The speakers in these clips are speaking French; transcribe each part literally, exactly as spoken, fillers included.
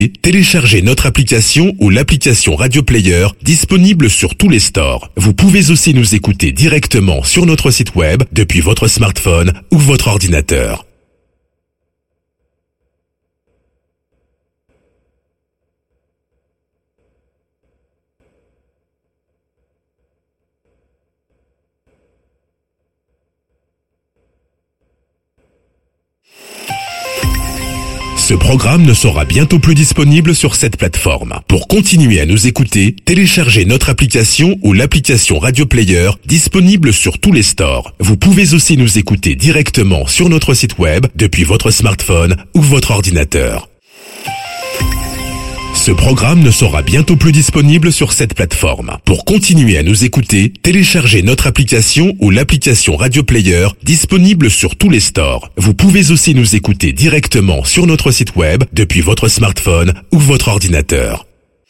Téléchargez notre application ou l'application Radio Player disponible sur tous les stores. Vous pouvez aussi nous écouter directement sur notre site web depuis votre smartphone ou votre ordinateur. Ce programme ne sera bientôt plus disponible sur cette plateforme. Pour continuer à nous écouter, téléchargez notre application ou l'application Radio Player disponible sur tous les stores. Vous pouvez aussi nous écouter directement sur notre site web depuis votre smartphone ou votre ordinateur. Ce programme ne sera bientôt plus disponible sur cette plateforme. Pour continuer à nous écouter, téléchargez notre application ou l'application Radio Player disponible sur tous les stores. Vous pouvez aussi nous écouter directement sur notre site web depuis votre smartphone ou votre ordinateur.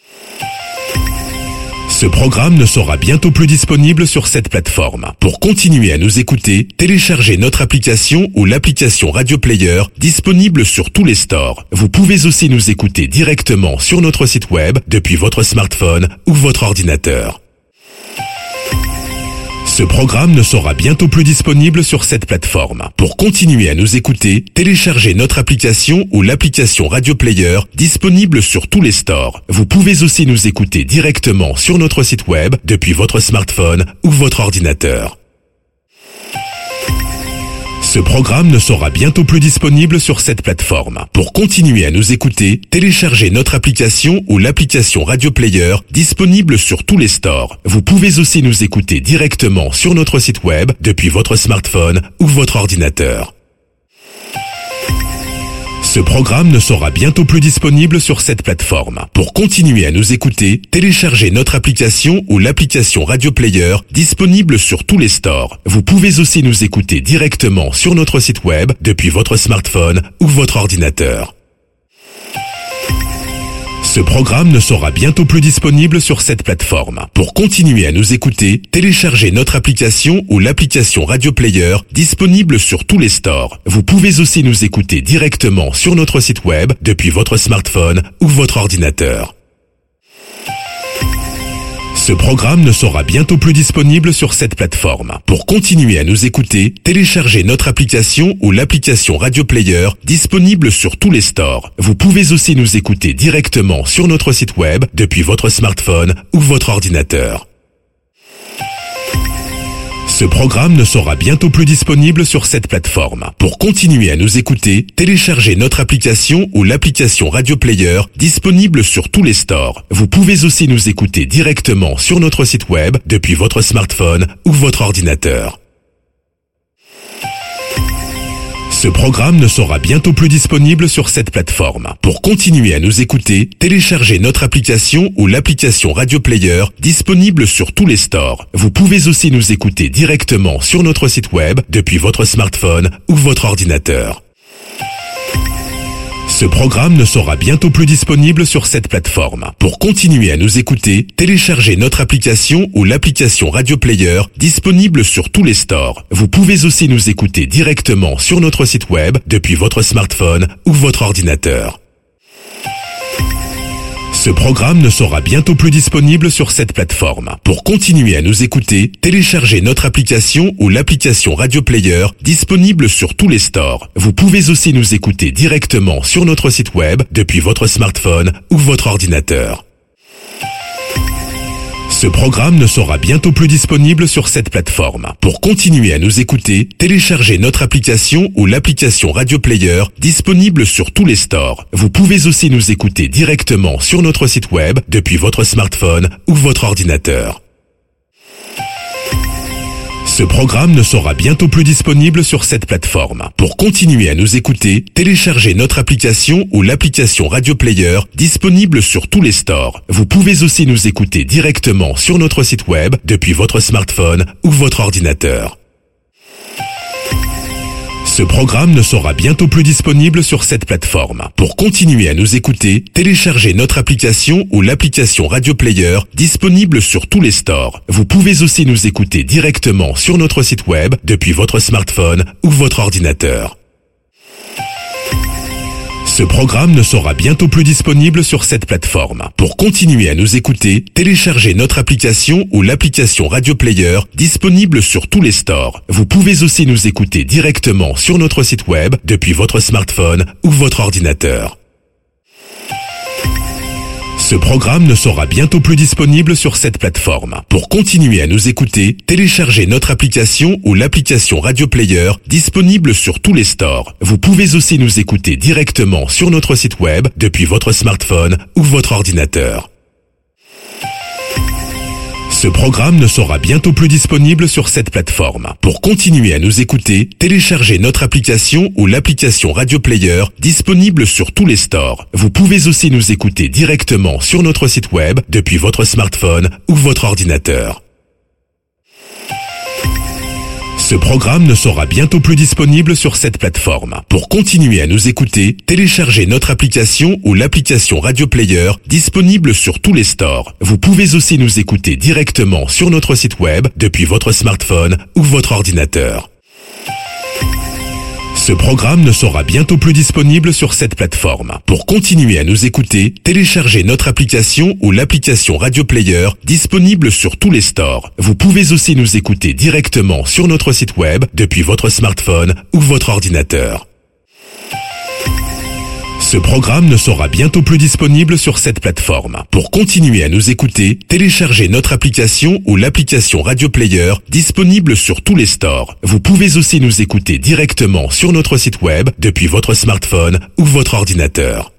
Ce programme ne sera bientôt plus disponible sur cette plateforme. Pour continuer à nous écouter, téléchargez notre application ou l'application Radio Player disponible sur tous les stores. Vous pouvez aussi nous écouter directement sur notre site web depuis votre smartphone ou votre ordinateur. Ce programme ne sera bientôt plus disponible sur cette plateforme. Pour continuer à nous écouter, téléchargez notre application ou l'application Radio Player disponible sur tous les stores. Vous pouvez aussi nous écouter directement sur notre site web depuis votre smartphone ou votre ordinateur. Ce programme ne sera bientôt plus disponible sur cette plateforme. Pour continuer à nous écouter, téléchargez notre application ou l'application Radio Player disponible sur tous les stores. Vous pouvez aussi nous écouter directement sur notre site web depuis votre smartphone ou votre ordinateur. Ce programme ne sera bientôt plus disponible sur cette plateforme. Pour continuer à nous écouter, téléchargez notre application ou l'application Radio Player disponible sur tous les stores. Vous pouvez aussi nous écouter directement sur notre site web depuis votre smartphone ou votre ordinateur. Ce programme ne sera bientôt plus disponible sur cette plateforme. Pour continuer à nous écouter, téléchargez notre application ou l'application Radio Player disponible sur tous les stores. Vous pouvez aussi nous écouter directement sur notre site web depuis votre smartphone ou votre ordinateur. Ce programme ne sera bientôt plus disponible sur cette plateforme. Pour continuer à nous écouter, téléchargez notre application ou l'application Radio Player disponible sur tous les stores. Vous pouvez aussi nous écouter directement sur notre site web depuis votre smartphone ou votre ordinateur. Ce programme ne sera bientôt plus disponible sur cette plateforme. Pour continuer à nous écouter, téléchargez notre application ou l'application Radio Player disponible sur tous les stores. Vous pouvez aussi nous écouter directement sur notre site web depuis votre smartphone ou votre ordinateur. Ce programme ne sera bientôt plus disponible sur cette plateforme. Pour continuer à nous écouter, téléchargez notre application ou l'application Radio Player disponible sur tous les stores. Vous pouvez aussi nous écouter directement sur notre site web depuis votre smartphone ou votre ordinateur. Ce programme ne sera bientôt plus disponible sur cette plateforme. Pour continuer à nous écouter, téléchargez notre application ou l'application Radio Player disponible sur tous les stores. Vous pouvez aussi nous écouter directement sur notre site web depuis votre smartphone ou votre ordinateur. Ce programme ne sera bientôt plus disponible sur cette plateforme. Pour continuer à nous écouter, téléchargez notre application ou l'application Radio Player disponible sur tous les stores. Vous pouvez aussi nous écouter directement sur notre site web depuis votre smartphone ou votre ordinateur. Ce programme ne sera bientôt plus disponible sur cette plateforme. Pour continuer à nous écouter, téléchargez notre application ou l'application Radio Player disponible sur tous les stores. Vous pouvez aussi nous écouter directement sur notre site web depuis votre smartphone ou votre ordinateur. Ce programme ne sera bientôt plus disponible sur cette plateforme. Pour continuer à nous écouter, téléchargez notre application ou l'application Radio Player disponible sur tous les stores. Vous pouvez aussi nous écouter directement sur notre site web depuis votre smartphone ou votre ordinateur. Ce programme ne sera bientôt plus disponible sur cette plateforme. Pour continuer à nous écouter, téléchargez notre application ou l'application Radio Player disponible sur tous les stores. Vous pouvez aussi nous écouter directement sur notre site web depuis votre smartphone ou votre ordinateur. Ce Ce programme ne sera bientôt plus disponible sur cette plateforme. Pour continuer à nous écouter, téléchargez notre application ou l'application Radio Player disponible sur tous les stores. Vous pouvez aussi nous écouter directement sur notre site web depuis votre smartphone ou votre ordinateur. Ce programme ne sera bientôt plus disponible sur cette plateforme. Pour continuer à nous écouter, téléchargez notre application ou l'application Radio Player disponible sur tous les stores. Vous pouvez aussi nous écouter directement sur notre site web depuis votre smartphone ou votre ordinateur. Ce programme ne sera bientôt plus disponible sur cette plateforme. Pour continuer à nous écouter, téléchargez notre application ou l'application Radio Player disponible sur tous les stores. Vous pouvez aussi nous écouter directement sur notre site web depuis votre smartphone ou votre ordinateur. Ce programme ne sera bientôt plus disponible sur cette plateforme. Pour continuer à nous écouter, téléchargez notre application ou l'application Radio Player disponible sur tous les stores. Vous pouvez aussi nous écouter directement sur notre site web depuis votre smartphone ou votre ordinateur. Ce programme ne sera bientôt plus disponible sur cette plateforme. Pour continuer à nous écouter, téléchargez notre application ou l'application Radio Player disponible sur tous les stores. Vous pouvez aussi nous écouter directement sur notre site web depuis votre smartphone ou votre ordinateur. Ce programme ne sera bientôt plus disponible sur cette plateforme. Pour continuer à nous écouter, téléchargez notre application ou l'application Radio Player disponible sur tous les stores. Vous pouvez aussi nous écouter directement sur notre site web depuis votre smartphone ou votre ordinateur.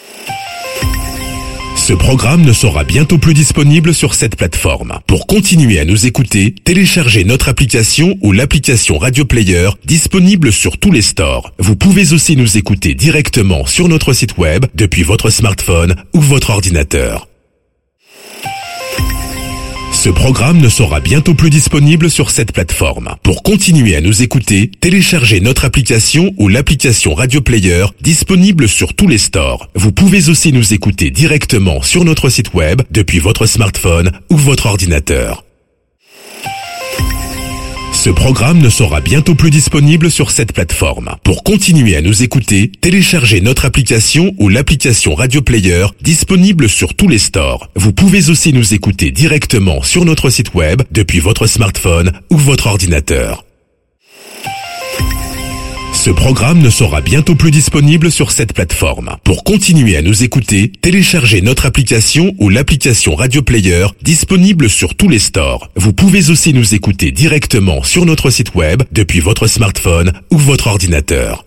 Ce programme ne sera bientôt plus disponible sur cette plateforme. Pour continuer à nous écouter, téléchargez notre application ou l'application Radio Player disponible sur tous les stores. Vous pouvez aussi nous écouter directement sur notre site web depuis votre smartphone ou votre ordinateur. Ce programme ne sera bientôt plus disponible sur cette plateforme. Pour continuer à nous écouter, téléchargez notre application ou l'application Radio Player disponible sur tous les stores. Vous pouvez aussi nous écouter directement sur notre site web depuis votre smartphone ou votre ordinateur. Ce programme ne sera bientôt plus disponible sur cette plateforme. Pour continuer à nous écouter, téléchargez notre application ou l'application Radio Player disponible sur tous les stores. Vous pouvez aussi nous écouter directement sur notre site web depuis votre smartphone ou votre ordinateur. Ce programme ne sera bientôt plus disponible sur cette plateforme. Pour continuer à nous écouter, téléchargez notre application ou l'application Radio Player disponible sur tous les stores. Vous pouvez aussi nous écouter directement sur notre site web depuis votre smartphone ou votre ordinateur.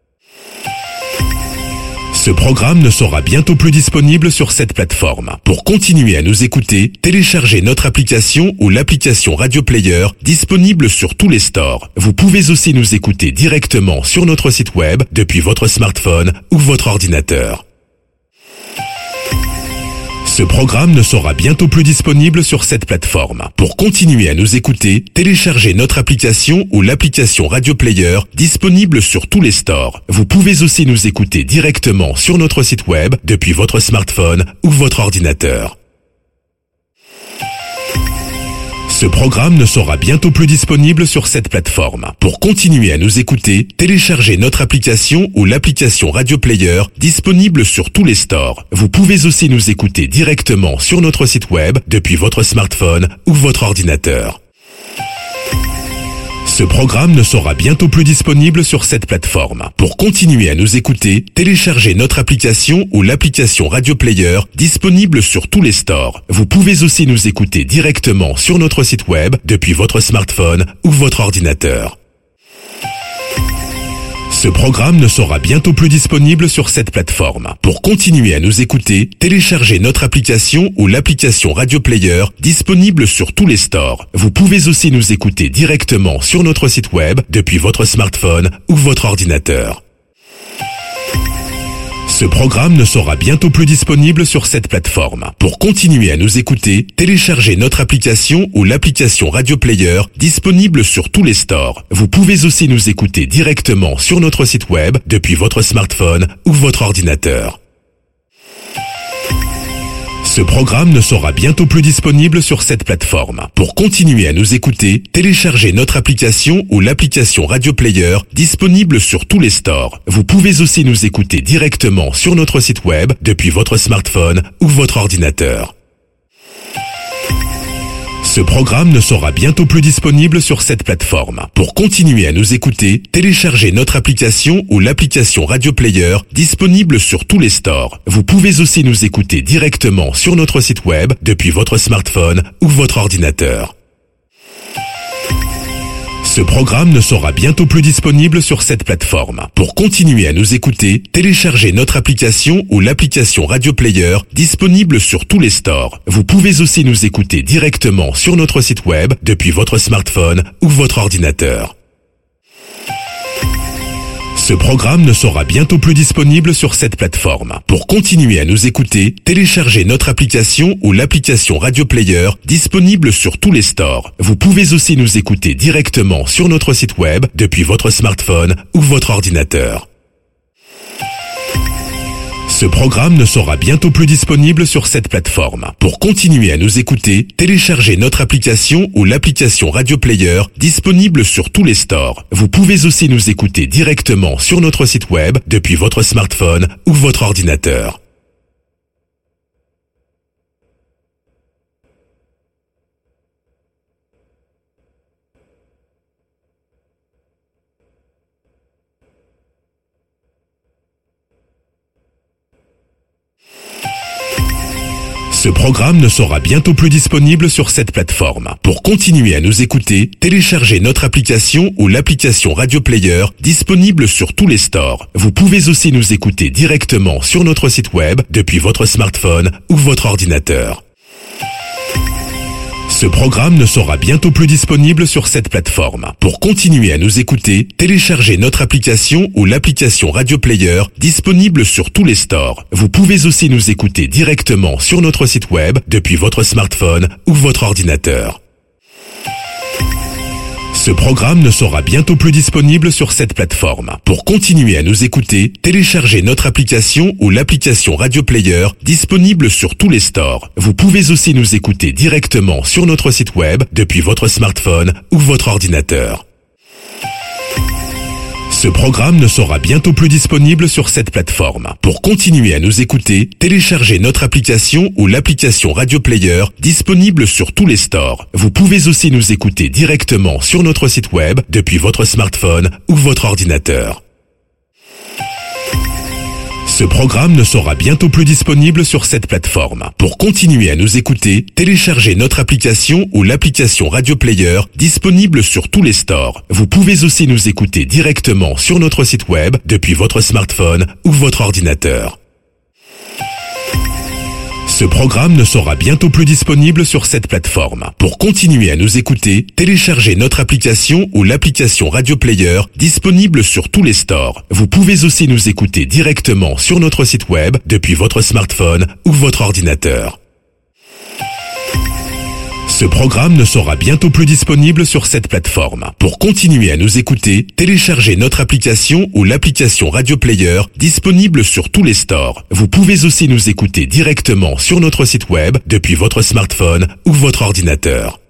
Ce programme ne sera bientôt plus disponible sur cette plateforme. Pour continuer à nous écouter, téléchargez notre application ou l'application Radio Player disponible sur tous les stores. Vous pouvez aussi nous écouter directement sur notre site web depuis votre smartphone ou votre ordinateur. Ce programme ne sera bientôt plus disponible sur cette plateforme. Pour continuer à nous écouter, téléchargez notre application ou l'application Radio Player disponible sur tous les stores. Vous pouvez aussi nous écouter directement sur notre site web depuis votre smartphone ou votre ordinateur. Ce programme ne sera bientôt plus disponible sur cette plateforme. Pour continuer à nous écouter, téléchargez notre application ou l'application Radio Player disponible sur tous les stores. Vous pouvez aussi nous écouter directement sur notre site web depuis votre smartphone ou votre ordinateur. Ce programme ne sera bientôt plus disponible sur cette plateforme. Pour continuer à nous écouter, téléchargez notre application ou l'application Radio Player disponible sur tous les stores. Vous pouvez aussi nous écouter directement sur notre site web depuis votre smartphone ou votre ordinateur. Ce programme ne sera bientôt plus disponible sur cette plateforme. Pour continuer à nous écouter, téléchargez notre application ou l'application Radio Player disponible sur tous les stores. Vous pouvez aussi nous écouter directement sur notre site web depuis votre smartphone ou votre ordinateur. Ce programme ne sera bientôt plus disponible sur cette plateforme. Pour continuer à nous écouter, téléchargez notre application ou l'application Radio Player disponible sur tous les stores. Vous pouvez aussi nous écouter directement sur notre site web depuis votre smartphone ou votre ordinateur. Ce programme ne sera bientôt plus disponible sur cette plateforme. Pour continuer à nous écouter, téléchargez notre application ou l'application Radio Player disponible sur tous les stores. Vous pouvez aussi nous écouter directement sur notre site web depuis votre smartphone ou votre ordinateur. Ce programme ne sera bientôt plus disponible sur cette plateforme. Pour continuer à nous écouter, téléchargez notre application ou l'application Radio Player disponible sur tous les stores. Vous pouvez aussi nous écouter directement sur notre site web depuis votre smartphone ou votre ordinateur. Ce programme ne sera bientôt plus disponible sur cette plateforme. Pour continuer à nous écouter, téléchargez notre application ou l'application Radio Player disponible sur tous les stores. Vous pouvez aussi nous écouter directement sur notre site web depuis votre smartphone ou votre ordinateur. Ce programme ne sera bientôt plus disponible sur cette plateforme. Pour continuer à nous écouter, téléchargez notre application ou l'application Radio Player disponible sur tous les stores. Vous pouvez aussi nous écouter directement sur notre site web depuis votre smartphone ou votre ordinateur. Ce programme ne sera bientôt plus disponible sur cette plateforme. Pour continuer à nous écouter, téléchargez notre application ou l'application Radio Player disponible sur tous les stores. Vous pouvez aussi nous écouter directement sur notre site web depuis votre smartphone ou votre ordinateur. Ce programme ne sera bientôt plus disponible sur cette plateforme. Pour continuer à nous écouter, téléchargez notre application ou l'application Radio Player disponible sur tous les stores. Vous pouvez aussi nous écouter directement sur notre site web depuis votre smartphone ou votre ordinateur. Ce programme ne sera bientôt plus disponible sur cette plateforme. Pour continuer à nous écouter, téléchargez notre application ou l'application Radio Player disponible sur tous les stores. Vous pouvez aussi nous écouter directement sur notre site web depuis votre smartphone ou votre ordinateur. Ce programme ne sera bientôt plus disponible sur cette plateforme. Pour continuer à nous écouter, téléchargez notre application ou l'application Radio Player disponible sur tous les stores. Vous pouvez aussi nous écouter directement sur notre site web depuis votre smartphone ou votre ordinateur. Ce programme ne sera bientôt plus disponible sur cette plateforme. Pour continuer à nous écouter, téléchargez notre application ou l'application Radio Player disponible sur tous les stores. Vous pouvez aussi nous écouter directement sur notre site web depuis votre smartphone ou votre ordinateur. Ce programme ne sera bientôt plus disponible sur cette plateforme. Pour continuer à nous écouter, téléchargez notre application ou l'application Radio Player disponible sur tous les stores. Vous pouvez aussi nous écouter directement sur notre site web depuis votre smartphone ou votre ordinateur. Ce programme ne sera bientôt plus disponible sur cette plateforme. Pour continuer à nous écouter, téléchargez notre application ou l'application Radio Player disponible sur tous les stores. Vous pouvez aussi nous écouter directement sur notre site web depuis votre smartphone ou votre ordinateur. Ce programme ne sera bientôt plus disponible sur cette plateforme. Pour continuer à nous écouter, téléchargez notre application ou l'application Radio Player disponible sur tous les stores. Vous pouvez aussi nous écouter directement sur notre site web depuis votre smartphone ou votre ordinateur.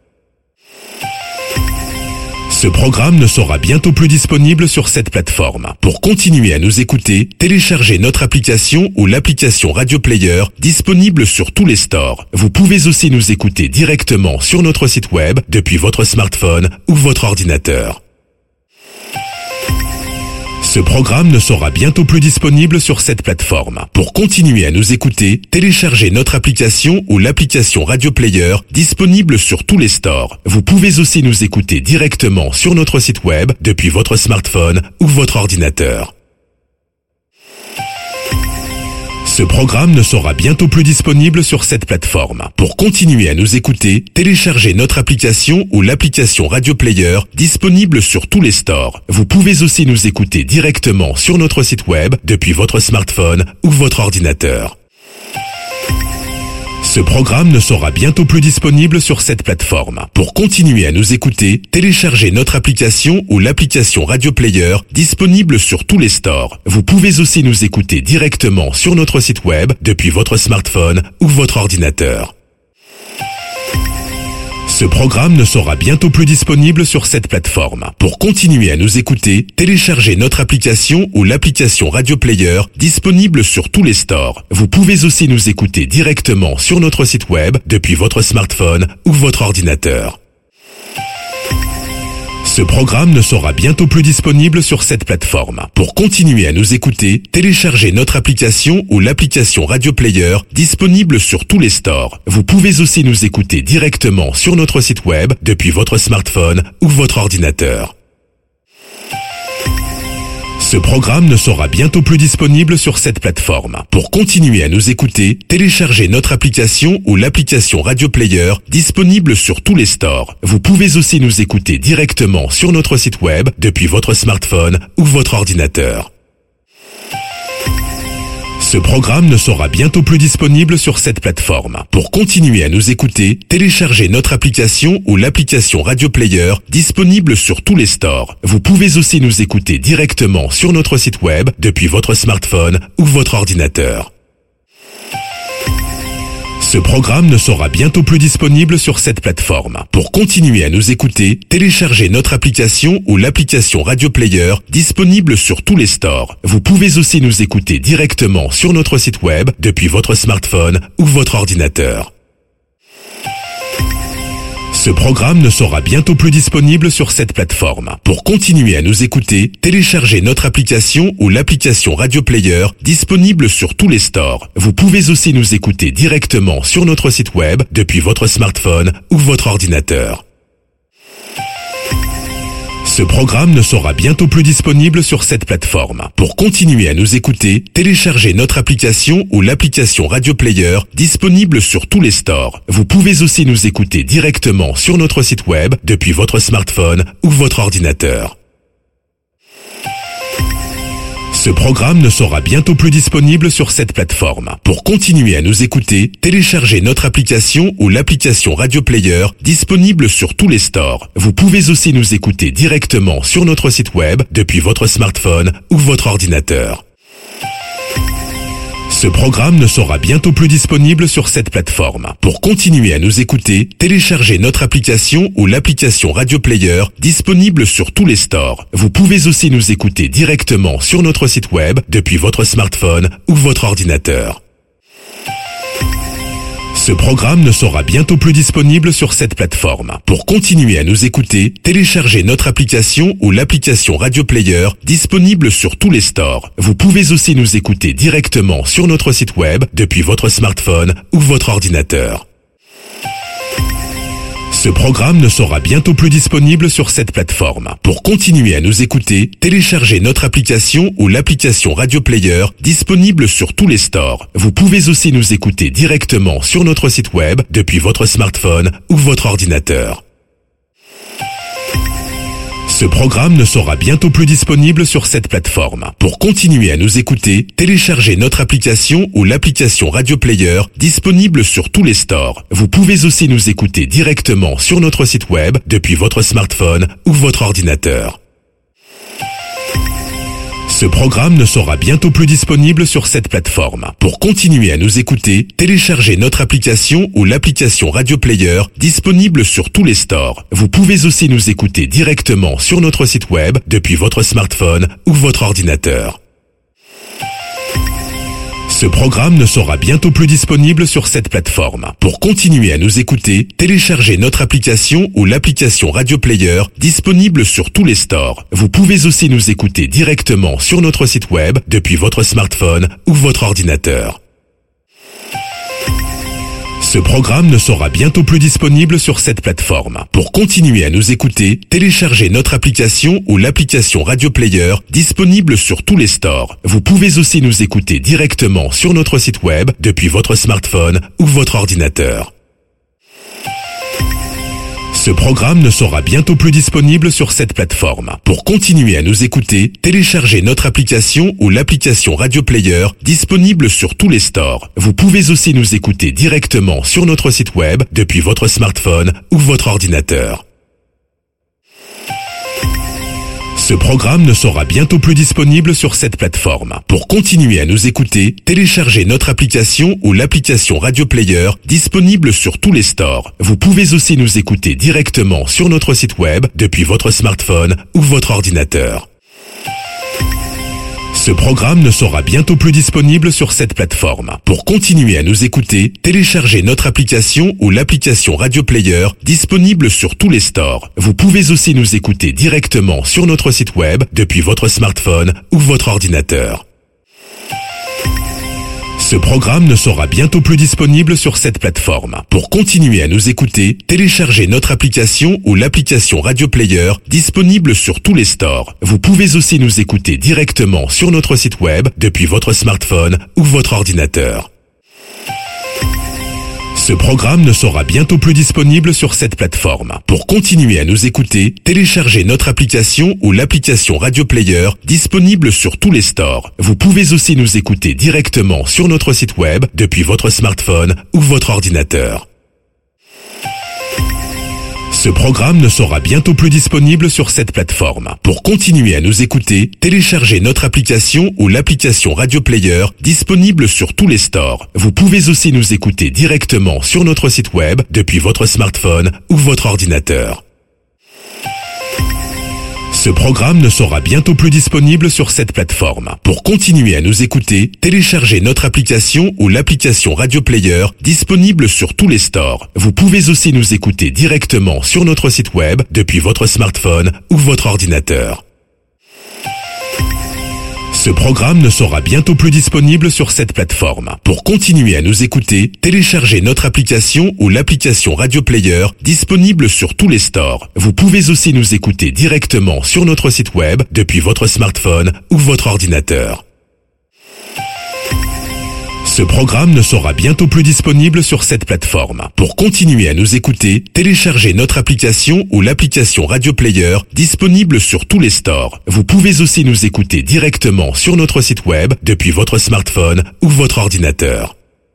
Ce programme ne sera bientôt plus disponible sur cette plateforme. Pour continuer à nous écouter, téléchargez notre application ou l'application Radio Player disponible sur tous les stores. Vous pouvez aussi nous écouter directement sur notre site web depuis votre smartphone ou votre ordinateur. Ce programme ne sera bientôt plus disponible sur cette plateforme. Pour continuer à nous écouter, téléchargez notre application ou l'application Radio Player disponible sur tous les stores. Vous pouvez aussi nous écouter directement sur notre site web depuis votre smartphone ou votre ordinateur. Ce programme ne sera bientôt plus disponible sur cette plateforme. Pour continuer à nous écouter, téléchargez notre application ou l'application Radio Player disponible sur tous les stores. Vous pouvez aussi nous écouter directement sur notre site web depuis votre smartphone ou votre ordinateur. Ce programme ne sera bientôt plus disponible sur cette plateforme. Pour continuer à nous écouter, téléchargez notre application ou l'application Radio Player disponible sur tous les stores. Vous pouvez aussi nous écouter directement sur notre site web depuis votre smartphone ou votre ordinateur. Ce programme ne sera bientôt plus disponible sur cette plateforme. Pour continuer à nous écouter, téléchargez notre application ou l'application Radio Player disponible sur tous les stores. Vous pouvez aussi nous écouter directement sur notre site web depuis votre smartphone ou votre ordinateur. Ce programme ne sera bientôt plus disponible sur cette plateforme. Pour continuer à nous écouter, téléchargez notre application ou l'application Radio Player disponible sur tous les stores. Vous pouvez aussi nous écouter directement sur notre site web depuis votre smartphone ou votre ordinateur. Ce programme ne sera bientôt plus disponible sur cette plateforme. Pour continuer à nous écouter, téléchargez notre application ou l'application Radio Player disponible sur tous les stores. Vous pouvez aussi nous écouter directement sur notre site web depuis votre smartphone ou votre ordinateur. Ce programme ne sera bientôt plus disponible sur cette plateforme. Pour continuer à nous écouter, téléchargez notre application ou l'application Radio Player disponible sur tous les stores. Vous pouvez aussi nous écouter directement sur notre site web depuis votre smartphone ou votre ordinateur. Ce programme ne sera bientôt plus disponible sur cette plateforme. Pour continuer à nous écouter, téléchargez notre application ou l'application Radio Player disponible sur tous les stores. Vous pouvez aussi nous écouter directement sur notre site web depuis votre smartphone ou votre ordinateur. Ce programme ne sera bientôt plus disponible sur cette plateforme. Pour continuer à nous écouter, téléchargez notre application ou l'application Radio Player disponible sur tous les stores. Vous pouvez aussi nous écouter directement sur notre site web depuis votre smartphone ou votre ordinateur. Ce programme ne sera bientôt plus disponible sur cette plateforme. Pour continuer à nous écouter, téléchargez notre application ou l'application Radio Player disponible sur tous les stores. Vous pouvez aussi nous écouter directement sur notre site web depuis votre smartphone ou votre ordinateur. Ce programme ne sera bientôt plus disponible sur cette plateforme. Pour continuer à nous écouter, téléchargez notre application ou l'application Radio Player disponible sur tous les stores. Vous pouvez aussi nous écouter directement sur notre site web depuis votre smartphone ou votre ordinateur. Ce programme ne sera bientôt plus disponible sur cette plateforme. Pour continuer à nous écouter, téléchargez notre application ou l'application Radio Player disponible sur tous les stores. Vous pouvez aussi nous écouter directement sur notre site web depuis votre smartphone ou votre ordinateur. Ce programme ne sera bientôt plus disponible sur cette plateforme. Pour continuer à nous écouter, téléchargez notre application ou l'application Radio Player disponible sur tous les stores. Vous pouvez aussi nous écouter directement sur notre site web depuis votre smartphone ou votre ordinateur. Ce programme ne sera bientôt plus disponible sur cette plateforme. Pour continuer à nous écouter, téléchargez notre application ou l'application Radio Player disponible sur tous les stores. Vous pouvez aussi nous écouter directement sur notre site web depuis votre smartphone ou votre ordinateur. Ce programme ne sera bientôt plus disponible sur cette plateforme. Pour continuer à nous écouter, téléchargez notre application ou l'application Radio Player disponible sur tous les stores. Vous pouvez aussi nous écouter directement sur notre site web depuis votre smartphone ou votre ordinateur. Ce programme ne sera bientôt plus disponible sur cette plateforme. Pour continuer à nous écouter, téléchargez notre application ou l'application Radio Player disponible sur tous les stores. Vous pouvez aussi nous écouter directement sur notre site web depuis votre smartphone ou votre ordinateur. Ce programme ne sera bientôt plus disponible sur cette plateforme. Pour continuer à nous écouter, téléchargez notre application ou l'application Radio Player disponible sur tous les stores. Vous pouvez aussi nous écouter directement sur notre site web depuis votre smartphone ou votre ordinateur. Ce programme ne sera bientôt plus disponible sur cette plateforme. Pour continuer à nous écouter, téléchargez notre application ou l'application Radio Player disponible sur tous les stores. Vous pouvez aussi nous écouter directement sur notre site web depuis votre smartphone ou votre ordinateur. Ce programme ne sera bientôt plus disponible sur cette plateforme. Pour continuer à nous écouter, téléchargez notre application ou l'application Radio Player disponible sur tous les stores. Vous pouvez aussi nous écouter directement sur notre site web depuis votre smartphone ou votre ordinateur. Ce programme ne sera bientôt plus disponible sur cette plateforme. Pour continuer à nous écouter, téléchargez notre application ou l'application Radio Player disponible sur tous les stores. Vous pouvez aussi nous écouter directement sur notre site web depuis votre smartphone ou votre ordinateur. Ce programme ne sera bientôt plus disponible sur cette plateforme. Pour continuer à nous écouter, téléchargez notre application ou l'application Radio Player disponible sur tous les stores. Vous pouvez aussi nous écouter directement sur notre site web depuis votre smartphone ou votre ordinateur. Ce programme ne sera bientôt plus disponible sur cette plateforme. Pour continuer à nous écouter, téléchargez notre application ou l'application Radio Player disponible sur tous les stores. Vous pouvez aussi nous écouter directement sur notre site web depuis votre smartphone ou votre ordinateur. Ce programme ne sera bientôt plus disponible sur cette plateforme. Pour continuer à nous écouter, téléchargez notre application ou l'application Radio Player disponible sur tous les stores. Vous pouvez aussi nous écouter directement sur notre site web depuis votre smartphone ou votre ordinateur. Ce programme ne sera bientôt plus disponible sur cette plateforme. Pour continuer à nous écouter, téléchargez notre application ou l'application Radio Player disponible sur tous les stores. Vous pouvez aussi nous écouter directement sur notre site web depuis votre smartphone ou votre ordinateur. Ce programme ne sera bientôt plus disponible sur cette plateforme. Pour continuer à nous écouter, téléchargez notre application ou l'application Radio Player disponible sur tous les stores. Vous pouvez aussi nous écouter directement sur notre site web depuis votre smartphone ou votre ordinateur. Ce programme ne sera bientôt plus disponible sur cette plateforme. Pour continuer à nous écouter, téléchargez notre application ou l'application Radio Player disponible sur tous les stores. Vous pouvez aussi nous écouter directement sur notre site web depuis votre smartphone ou votre ordinateur. Ce programme ne sera bientôt plus disponible sur cette plateforme. Pour continuer à nous écouter, téléchargez notre application ou l'application Radio Player disponible sur tous les stores. Vous pouvez aussi nous écouter directement sur notre site web depuis votre smartphone ou votre ordinateur.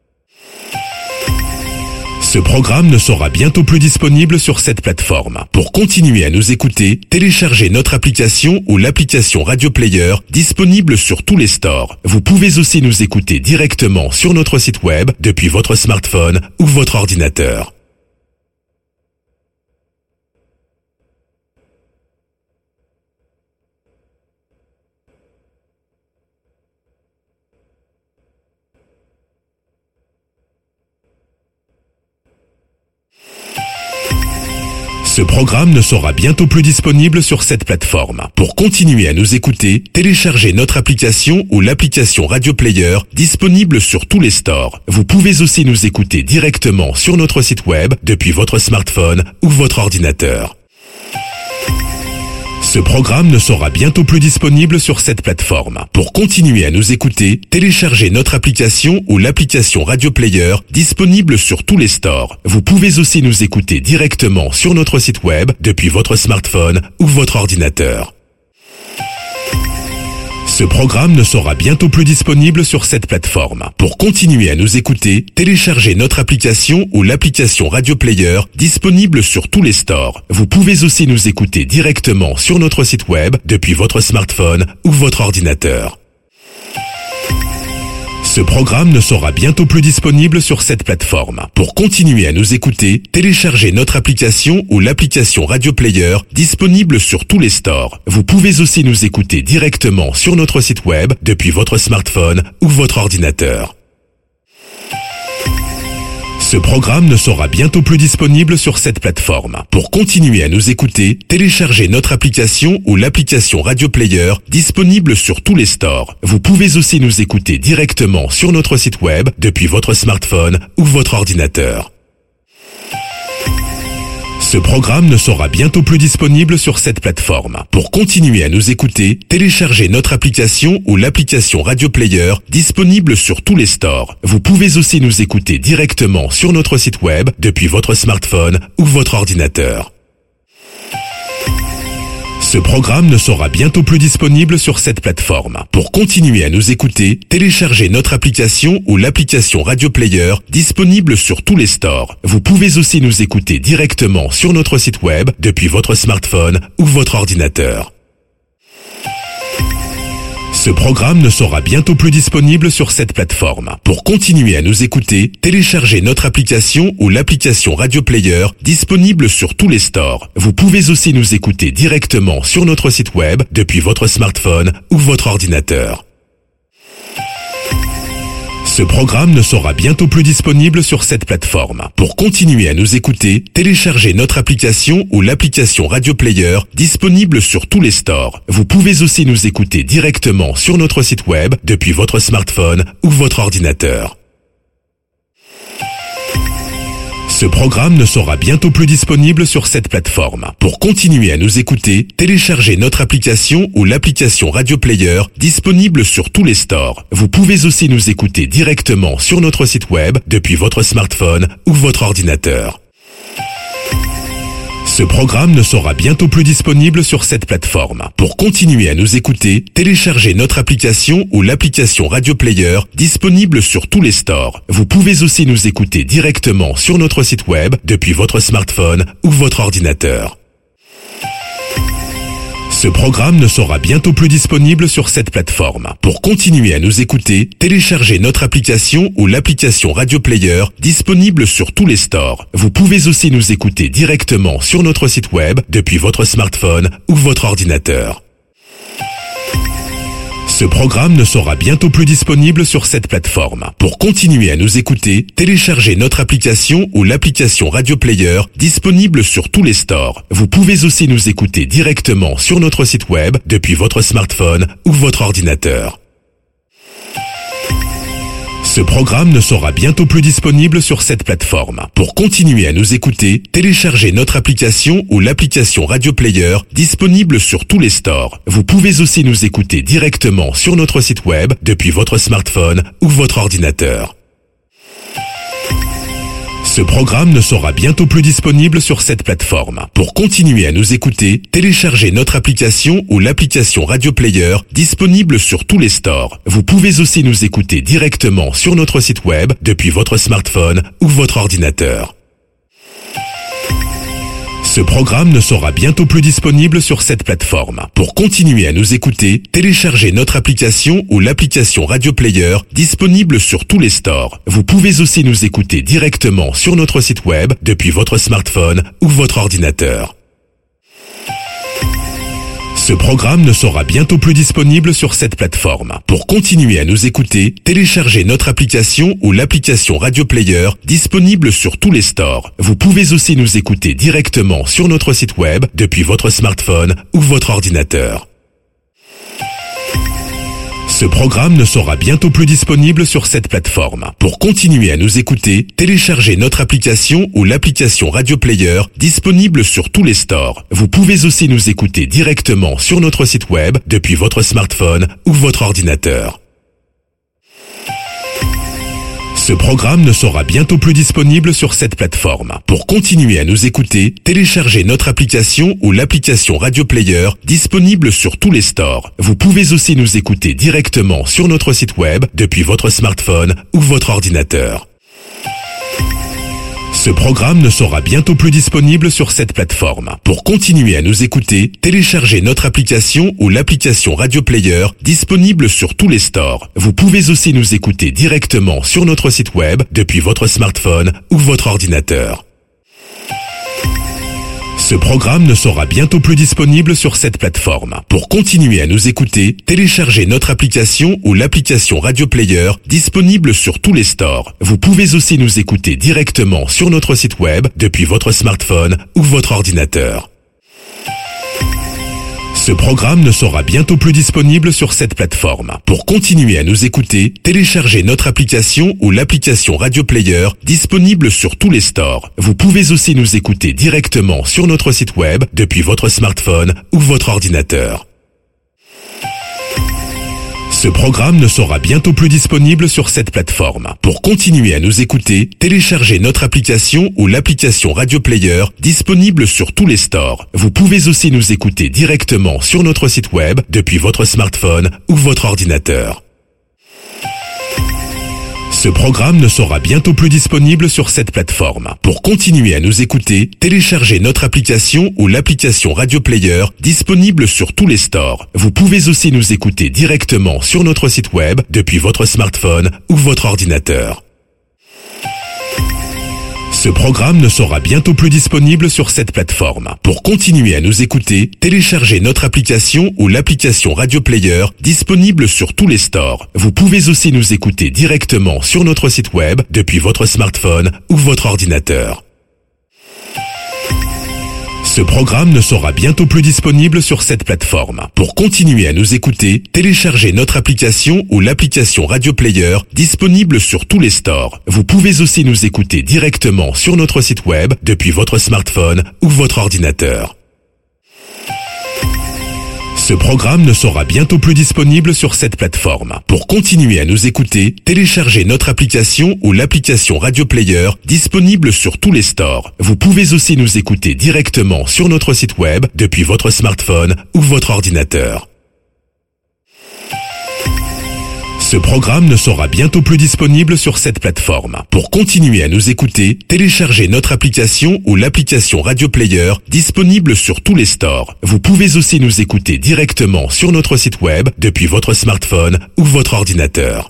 Ce programme ne sera bientôt plus disponible sur cette plateforme. Pour continuer à nous écouter, téléchargez notre application ou l'application Radio Player disponible sur tous les stores. Vous pouvez aussi nous écouter directement sur notre site web depuis votre smartphone ou votre ordinateur. Ce programme ne sera bientôt plus disponible sur cette plateforme. Pour continuer à nous écouter, téléchargez notre application ou l'application Radio Player disponible sur tous les stores. Vous pouvez aussi nous écouter directement sur notre site web depuis votre smartphone ou votre ordinateur. Ce programme ne sera bientôt plus disponible sur cette plateforme. Pour continuer à nous écouter, téléchargez notre application ou l'application Radio Player disponible sur tous les stores. Vous pouvez aussi nous écouter directement sur notre site web depuis votre smartphone ou votre ordinateur. Ce programme ne sera bientôt plus disponible sur cette plateforme. Pour continuer à nous écouter, téléchargez notre application ou l'application Radio Player disponible sur tous les stores. Vous pouvez aussi nous écouter directement sur notre site web depuis votre smartphone ou votre ordinateur. Ce programme ne sera bientôt plus disponible sur cette plateforme. Pour continuer à nous écouter, téléchargez notre application ou l'application Radio Player disponible sur tous les stores. Vous pouvez aussi nous écouter directement sur notre site web depuis votre smartphone ou votre ordinateur. Ce programme ne sera bientôt plus disponible sur cette plateforme. Pour continuer à nous écouter, téléchargez notre application ou l'application Radio Player disponible sur tous les stores. Vous pouvez aussi nous écouter directement sur notre site web depuis votre smartphone ou votre ordinateur. Ce programme ne sera bientôt plus disponible sur cette plateforme. Pour continuer à nous écouter, téléchargez notre application ou l'application Radio Player disponible sur tous les stores. Vous pouvez aussi nous écouter directement sur notre site web depuis votre smartphone ou votre ordinateur. Ce programme ne sera bientôt plus disponible sur cette plateforme. Pour continuer à nous écouter, téléchargez notre application ou l'application Radio Player disponible sur tous les stores. Vous pouvez aussi nous écouter directement sur notre site web depuis votre smartphone ou votre ordinateur. Ce programme ne sera bientôt plus disponible sur cette plateforme. Pour continuer à nous écouter, téléchargez notre application ou l'application Radio Player disponible sur tous les stores. Vous pouvez aussi nous écouter directement sur notre site web depuis votre smartphone ou votre ordinateur. Ce programme ne sera bientôt plus disponible sur cette plateforme. Pour continuer à nous écouter, téléchargez notre application ou l'application Radio Player disponible sur tous les stores. Vous pouvez aussi nous écouter directement sur notre site web depuis votre smartphone ou votre ordinateur. Ce programme ne sera bientôt plus disponible sur cette plateforme. Pour continuer à nous écouter, téléchargez notre application ou l'application Radio Player disponible sur tous les stores. Vous pouvez aussi nous écouter directement sur notre site web depuis votre smartphone ou votre ordinateur. Ce programme ne sera bientôt plus disponible sur cette plateforme. Pour continuer à nous écouter, téléchargez notre application ou l'application Radio Player disponible sur tous les stores. Vous pouvez aussi nous écouter directement sur notre site web depuis votre smartphone ou votre ordinateur. Ce programme ne sera bientôt plus disponible sur cette plateforme. Pour continuer à nous écouter, téléchargez notre application ou l'application Radio Player disponible sur tous les stores. Vous pouvez aussi nous écouter directement sur notre site web depuis votre smartphone ou votre ordinateur. Ce programme ne sera bientôt plus disponible sur cette plateforme. Pour continuer à nous écouter, téléchargez notre application ou l'application Radio Player disponible sur tous les stores. Vous pouvez aussi nous écouter directement sur notre site web depuis votre smartphone ou votre ordinateur. Ce programme ne sera bientôt plus disponible sur cette plateforme. Pour continuer à nous écouter, téléchargez notre application ou l'application Radio Player disponible sur tous les stores. Vous pouvez aussi nous écouter directement sur notre site web depuis votre smartphone ou votre ordinateur. Ce programme ne sera bientôt plus disponible sur cette plateforme. Pour continuer à nous écouter, téléchargez notre application ou l'application Radio Player disponible sur tous les stores. Vous pouvez aussi nous écouter directement sur notre site web depuis votre smartphone ou votre ordinateur. Ce programme ne sera bientôt plus disponible sur cette plateforme. Pour continuer à nous écouter, téléchargez notre application ou l'application Radio Player disponible sur tous les stores. Vous pouvez aussi nous écouter directement sur notre site web depuis votre smartphone ou votre ordinateur. Ce programme ne sera bientôt plus disponible sur cette plateforme. Pour continuer à nous écouter, téléchargez notre application ou l'application Radio Player disponible sur tous les stores. Vous pouvez aussi nous écouter directement sur notre site web depuis votre smartphone ou votre ordinateur. Ce programme ne sera bientôt plus disponible sur cette plateforme. Pour continuer à nous écouter, téléchargez notre application ou l'application Radio Player disponible sur tous les stores. Vous pouvez aussi nous écouter directement sur notre site web depuis votre smartphone ou votre ordinateur. Ce programme ne sera bientôt plus disponible sur cette plateforme. Pour continuer à nous écouter, téléchargez notre application ou l'application Radio Player disponible sur tous les stores. Vous pouvez aussi nous écouter directement sur notre site web depuis votre smartphone ou votre ordinateur. Ce programme ne sera bientôt plus disponible sur cette plateforme. Pour continuer à nous écouter, téléchargez notre application ou l'application Radio Player disponible sur tous les stores. Vous pouvez aussi nous écouter directement sur notre site web depuis votre smartphone ou votre ordinateur. Ce programme ne sera bientôt plus disponible sur cette plateforme. Pour continuer à nous écouter, téléchargez notre application ou l'application Radio Player disponible sur tous les stores. Vous pouvez aussi nous écouter directement sur notre site web depuis votre smartphone ou votre ordinateur. Ce programme ne sera bientôt plus disponible sur cette plateforme. Pour continuer à nous écouter, téléchargez notre application ou l'application Radio Player disponible sur tous les stores. Vous pouvez aussi nous écouter directement sur notre site web depuis votre smartphone ou votre ordinateur. Ce programme ne sera bientôt plus disponible sur cette plateforme. Pour continuer à nous écouter, téléchargez notre application ou l'application Radio Player disponible sur tous les stores. Vous pouvez aussi nous écouter directement sur notre site web depuis votre smartphone ou votre ordinateur. Ce programme ne sera bientôt plus disponible sur cette plateforme. Pour continuer à nous écouter, téléchargez notre application ou l'application Radio Player disponible sur tous les stores. Vous pouvez aussi nous écouter directement sur notre site web depuis votre smartphone ou votre ordinateur. Ce programme ne sera bientôt plus disponible sur cette plateforme. Pour continuer à nous écouter, téléchargez notre application ou l'application Radio Player disponible sur tous les stores. Vous pouvez aussi nous écouter directement sur notre site web depuis votre smartphone ou votre ordinateur. Ce programme ne sera bientôt plus disponible sur cette plateforme. Pour continuer à nous écouter, téléchargez notre application ou l'application Radio Player disponible sur tous les stores. Vous pouvez aussi nous écouter directement sur notre site web depuis votre smartphone ou votre ordinateur. Ce programme ne sera bientôt plus disponible sur cette plateforme. Pour continuer à nous écouter, téléchargez notre application ou l'application Radio Player disponible sur tous les stores. Vous pouvez aussi nous écouter directement sur notre site web depuis votre smartphone ou votre ordinateur. Ce programme ne sera bientôt plus disponible sur cette plateforme. Pour continuer à nous écouter, téléchargez notre application ou l'application Radio Player disponible sur tous les stores. Vous pouvez aussi nous écouter directement sur notre site web depuis votre smartphone ou votre ordinateur.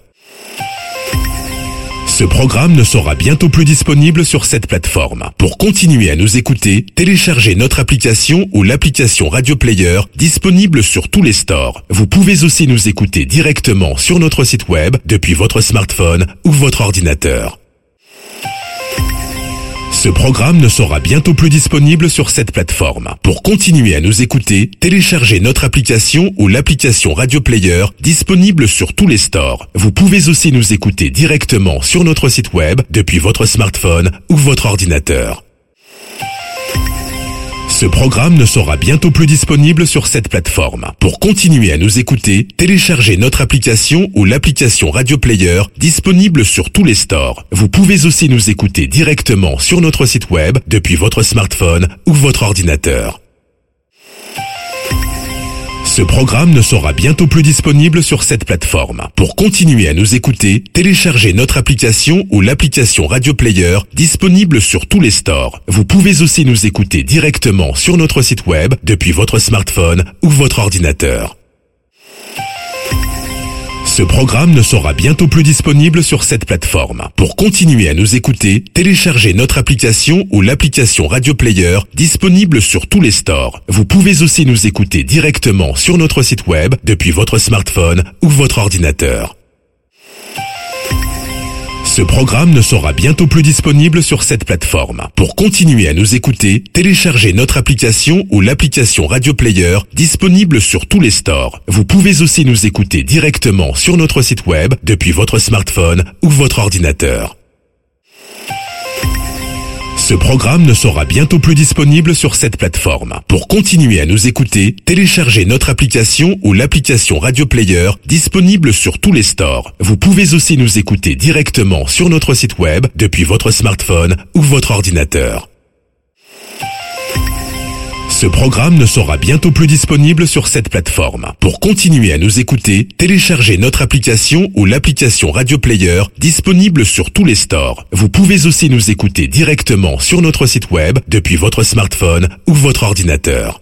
Ce programme ne sera bientôt plus disponible sur cette plateforme. Pour continuer à nous écouter, téléchargez notre application ou l'application Radio Player disponible sur tous les stores. Vous pouvez aussi nous écouter directement sur notre site web depuis votre smartphone ou votre ordinateur. Ce programme ne sera bientôt plus disponible sur cette plateforme. Pour continuer à nous écouter, téléchargez notre application ou l'application Radio Player disponible sur tous les stores. Vous pouvez aussi nous écouter directement sur notre site web depuis votre smartphone ou votre ordinateur. Ce programme ne sera bientôt plus disponible sur cette plateforme. Pour continuer à nous écouter, téléchargez notre application ou l'application Radio Player disponible sur tous les stores. Vous pouvez aussi nous écouter directement sur notre site web depuis votre smartphone ou votre ordinateur. Ce programme ne sera bientôt plus disponible sur cette plateforme. Pour continuer à nous écouter, téléchargez notre application ou l'application Radio Player disponible sur tous les stores. Vous pouvez aussi nous écouter directement sur notre site web depuis votre smartphone ou votre ordinateur. Ce programme ne sera bientôt plus disponible sur cette plateforme. Pour continuer à nous écouter, téléchargez notre application ou l'application Radio Player disponible sur tous les stores. Vous pouvez aussi nous écouter directement sur notre site web depuis votre smartphone ou votre ordinateur. Ce programme ne sera bientôt plus disponible sur cette plateforme. Pour continuer à nous écouter, téléchargez notre application ou l'application Radio Player disponible sur tous les stores. Vous pouvez aussi nous écouter directement sur notre site web depuis votre smartphone ou votre ordinateur. Ce programme ne sera bientôt plus disponible sur cette plateforme. Pour continuer à nous écouter, téléchargez notre application ou l'application Radio Player disponible sur tous les stores. Vous pouvez aussi nous écouter directement sur notre site web depuis votre smartphone ou votre ordinateur. Ce programme ne sera bientôt plus disponible sur cette plateforme. Pour continuer à nous écouter, téléchargez notre application ou l'application Radio Player disponible sur tous les stores. Vous pouvez aussi nous écouter directement sur notre site web depuis votre smartphone ou votre ordinateur.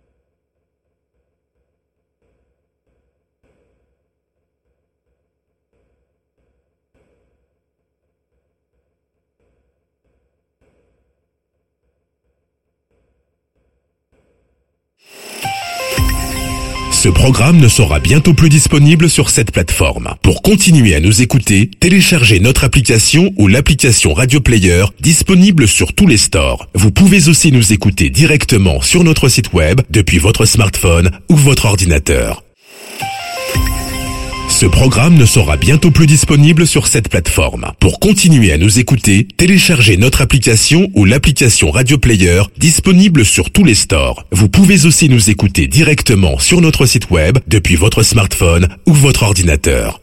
Ce programme ne sera bientôt plus disponible sur cette plateforme. Pour continuer à nous écouter, téléchargez notre application ou l'application Radio Player disponible sur tous les stores. Vous pouvez aussi nous écouter directement sur notre site web depuis votre smartphone ou votre ordinateur. Ce programme ne sera bientôt plus disponible sur cette plateforme. Pour continuer à nous écouter, téléchargez notre application ou l'application Radio Player disponible sur tous les stores. Vous pouvez aussi nous écouter directement sur notre site web depuis votre smartphone ou votre ordinateur.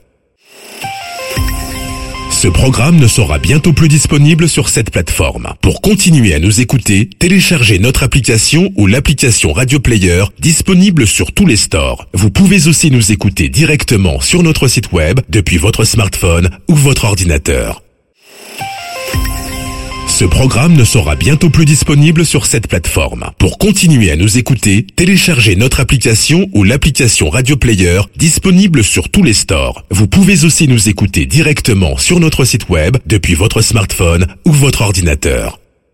Ce programme ne sera bientôt plus disponible sur cette plateforme. Pour continuer à nous écouter, téléchargez notre application ou l'application Radio Player disponible sur tous les stores. Vous pouvez aussi nous écouter directement sur notre site web depuis votre smartphone ou votre ordinateur. Ce programme ne sera bientôt plus disponible sur cette plateforme. Pour continuer à nous écouter, téléchargez notre application ou l'application Radio Player disponible sur tous les stores. Vous pouvez aussi nous écouter directement sur notre site web depuis votre smartphone ou votre ordinateur.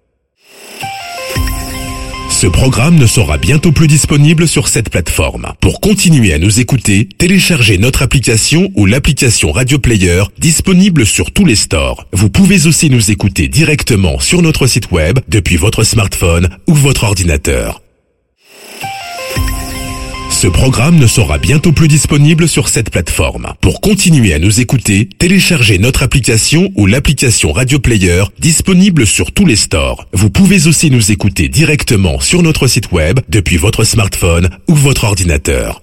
Ce programme ne sera bientôt plus disponible sur cette plateforme. Pour continuer à nous écouter, téléchargez notre application ou l'application Radio Player disponible sur tous les stores. Vous pouvez aussi nous écouter directement sur notre site web depuis votre smartphone ou votre ordinateur. Ce programme ne sera bientôt plus disponible sur cette plateforme. Pour continuer à nous écouter, téléchargez notre application ou l'application Radio Player disponible sur tous les stores. Vous pouvez aussi nous écouter directement sur notre site web depuis votre smartphone ou votre ordinateur.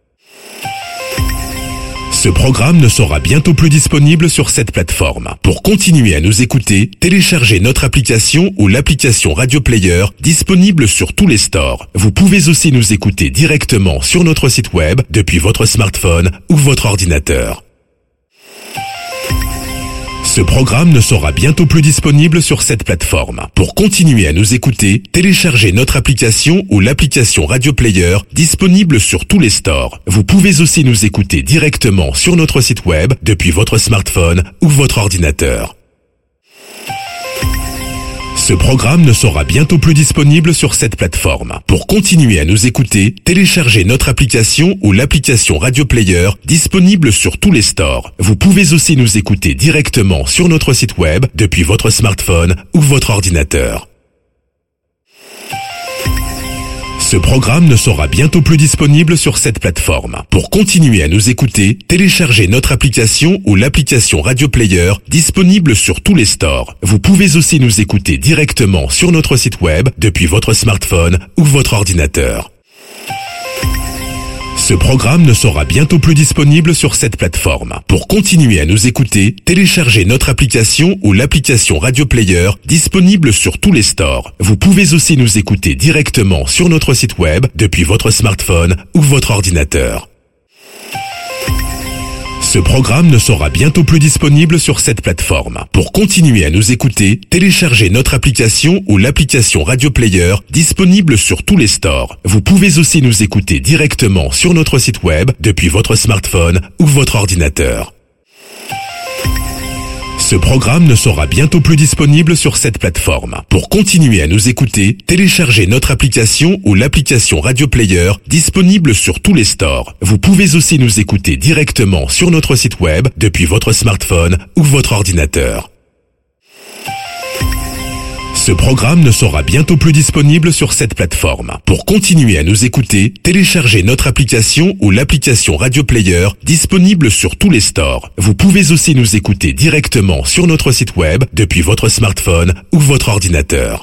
Ce programme ne sera bientôt plus disponible sur cette plateforme. Pour continuer à nous écouter, téléchargez notre application ou l'application Radio Player disponible sur tous les stores. Vous pouvez aussi nous écouter directement sur notre site web depuis votre smartphone ou votre ordinateur. Ce programme ne sera bientôt plus disponible sur cette plateforme. Pour continuer à nous écouter, téléchargez notre application ou l'application Radio Player disponible sur tous les stores. Vous pouvez aussi nous écouter directement sur notre site web depuis votre smartphone ou votre ordinateur. Ce programme ne sera bientôt plus disponible sur cette plateforme. Pour continuer à nous écouter, téléchargez notre application ou l'application Radio Player disponible sur tous les stores. Vous pouvez aussi nous écouter directement sur notre site web depuis votre smartphone ou votre ordinateur. Ce programme ne sera bientôt plus disponible sur cette plateforme. Pour continuer à nous écouter, téléchargez notre application ou l'application Radio Player disponible sur tous les stores. Vous pouvez aussi nous écouter directement sur notre site web depuis votre smartphone ou votre ordinateur. Ce programme ne sera bientôt plus disponible sur cette plateforme. Pour continuer à nous écouter, téléchargez notre application ou l'application Radio Player disponible sur tous les stores. Vous pouvez aussi nous écouter directement sur notre site web depuis votre smartphone ou votre ordinateur. Ce programme ne sera bientôt plus disponible sur cette plateforme. Pour continuer à nous écouter, téléchargez notre application ou l'application Radio Player disponible sur tous les stores. Vous pouvez aussi nous écouter directement sur notre site web depuis votre smartphone ou votre ordinateur. Ce programme ne sera bientôt plus disponible sur cette plateforme. Pour continuer à nous écouter, téléchargez notre application ou l'application Radio Player disponible sur tous les stores. Vous pouvez aussi nous écouter directement sur notre site web depuis votre smartphone ou votre ordinateur. Ce programme ne sera bientôt plus disponible sur cette plateforme. Pour continuer à nous écouter, téléchargez notre application ou l'application Radio Player disponible sur tous les stores. Vous pouvez aussi nous écouter directement sur notre site web depuis votre smartphone ou votre ordinateur.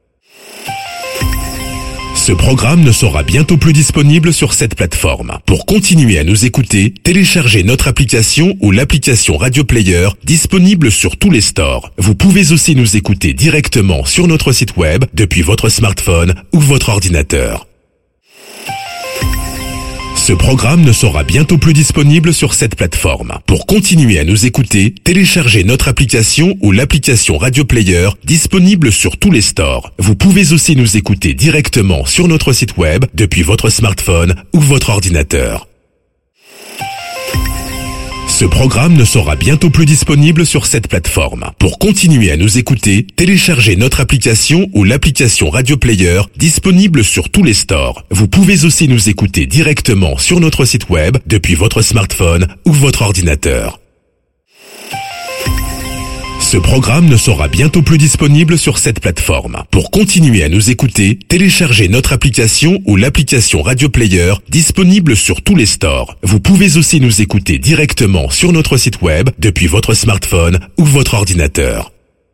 Ce programme ne sera bientôt plus disponible sur cette plateforme. Pour continuer à nous écouter, téléchargez notre application ou l'application Radio Player disponible sur tous les stores. Vous pouvez aussi nous écouter directement sur notre site web depuis votre smartphone ou votre ordinateur. Ce programme ne sera bientôt plus disponible sur cette plateforme. Pour continuer à nous écouter, téléchargez notre application ou l'application Radio Player disponible sur tous les stores. Vous pouvez aussi nous écouter directement sur notre site web depuis votre smartphone ou votre ordinateur. Ce programme ne sera bientôt plus disponible sur cette plateforme. Pour continuer à nous écouter, téléchargez notre application ou l'application Radio Player disponible sur tous les stores. Vous pouvez aussi nous écouter directement sur notre site web depuis votre smartphone ou votre ordinateur. Ce programme ne sera bientôt plus disponible sur cette plateforme. Pour continuer à nous écouter, téléchargez notre application ou l'application Radio Player disponible sur tous les stores. Vous pouvez aussi nous écouter directement sur notre site web depuis votre smartphone ou votre ordinateur.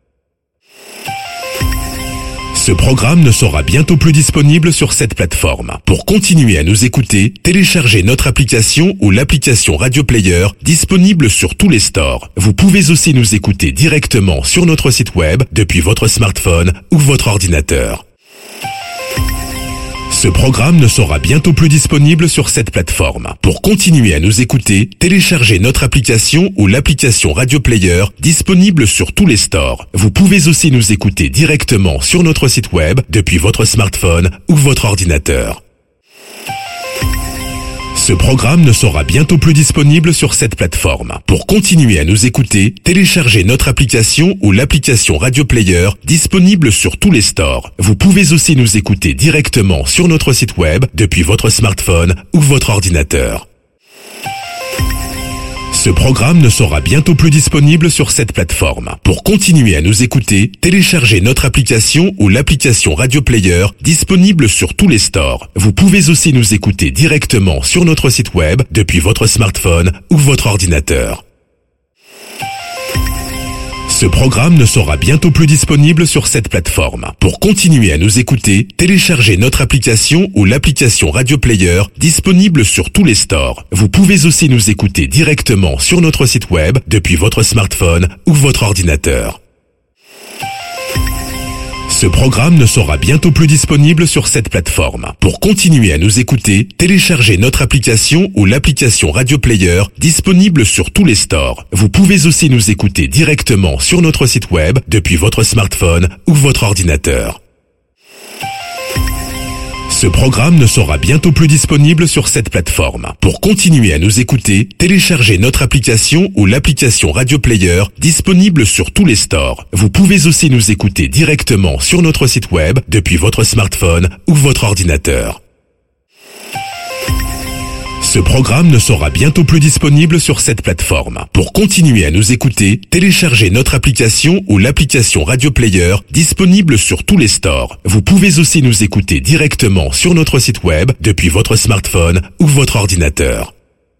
Ce programme ne sera bientôt plus disponible sur cette plateforme. Pour continuer à nous écouter, téléchargez notre application ou l'application Radio Player disponible sur tous les stores. Vous pouvez aussi nous écouter directement sur notre site web depuis votre smartphone ou votre ordinateur. Ce programme ne sera bientôt plus disponible sur cette plateforme. Pour continuer à nous écouter, téléchargez notre application ou l'application Radio Player disponible sur tous les stores. Vous pouvez aussi nous écouter directement sur notre site web depuis votre smartphone ou votre ordinateur. Ce programme ne sera bientôt plus disponible sur cette plateforme. Pour continuer à nous écouter, téléchargez notre application ou l'application Radio Player disponible sur tous les stores. Vous pouvez aussi nous écouter directement sur notre site web depuis votre smartphone ou votre ordinateur. Ce programme ne sera bientôt plus disponible sur cette plateforme. Pour continuer à nous écouter, téléchargez notre application ou l'application Radio Player disponible sur tous les stores. Vous pouvez aussi nous écouter directement sur notre site web depuis votre smartphone ou votre ordinateur. Ce programme ne sera bientôt plus disponible sur cette plateforme. Pour continuer à nous écouter, téléchargez notre application ou l'application Radio Player disponible sur tous les stores. Vous pouvez aussi nous écouter directement sur notre site web depuis votre smartphone ou votre ordinateur. Ce programme ne sera bientôt plus disponible sur cette plateforme. Pour continuer à nous écouter, téléchargez notre application ou l'application Radio Player disponible sur tous les stores. Vous pouvez aussi nous écouter directement sur notre site web depuis votre smartphone ou votre ordinateur. Ce programme ne sera bientôt plus disponible sur cette plateforme. Pour continuer à nous écouter, téléchargez notre application ou l'application Radio Player disponible sur tous les stores. Vous pouvez aussi nous écouter directement sur notre site web depuis votre smartphone ou votre ordinateur. Ce programme ne sera bientôt plus disponible sur cette plateforme. Pour continuer à nous écouter, téléchargez notre application ou l'application Radio Player disponible sur tous les stores. Vous pouvez aussi nous écouter directement sur notre site web depuis votre smartphone ou votre ordinateur.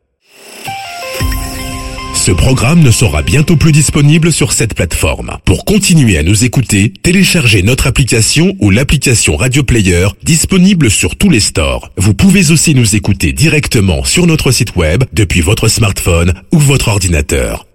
Ce programme ne sera bientôt plus disponible sur cette plateforme. Pour continuer à nous écouter, téléchargez notre application ou l'application Radio Player disponible sur tous les stores. Vous pouvez aussi nous écouter directement sur notre site web depuis votre smartphone ou votre ordinateur.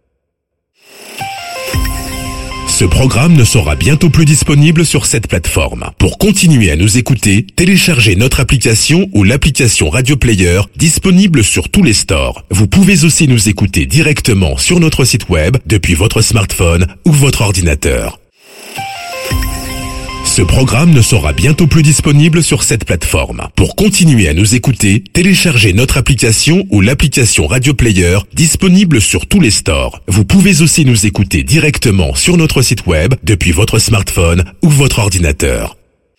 Ce programme ne sera bientôt plus disponible sur cette plateforme. Pour continuer à nous écouter, téléchargez notre application ou l'application Radio Player disponible sur tous les stores. Vous pouvez aussi nous écouter directement sur notre site web depuis votre smartphone ou votre ordinateur. Ce programme ne sera bientôt plus disponible sur cette plateforme. Pour continuer à nous écouter, téléchargez notre application ou l'application Radio Player disponible sur tous les stores. Vous pouvez aussi nous écouter directement sur notre site web depuis votre smartphone ou votre ordinateur.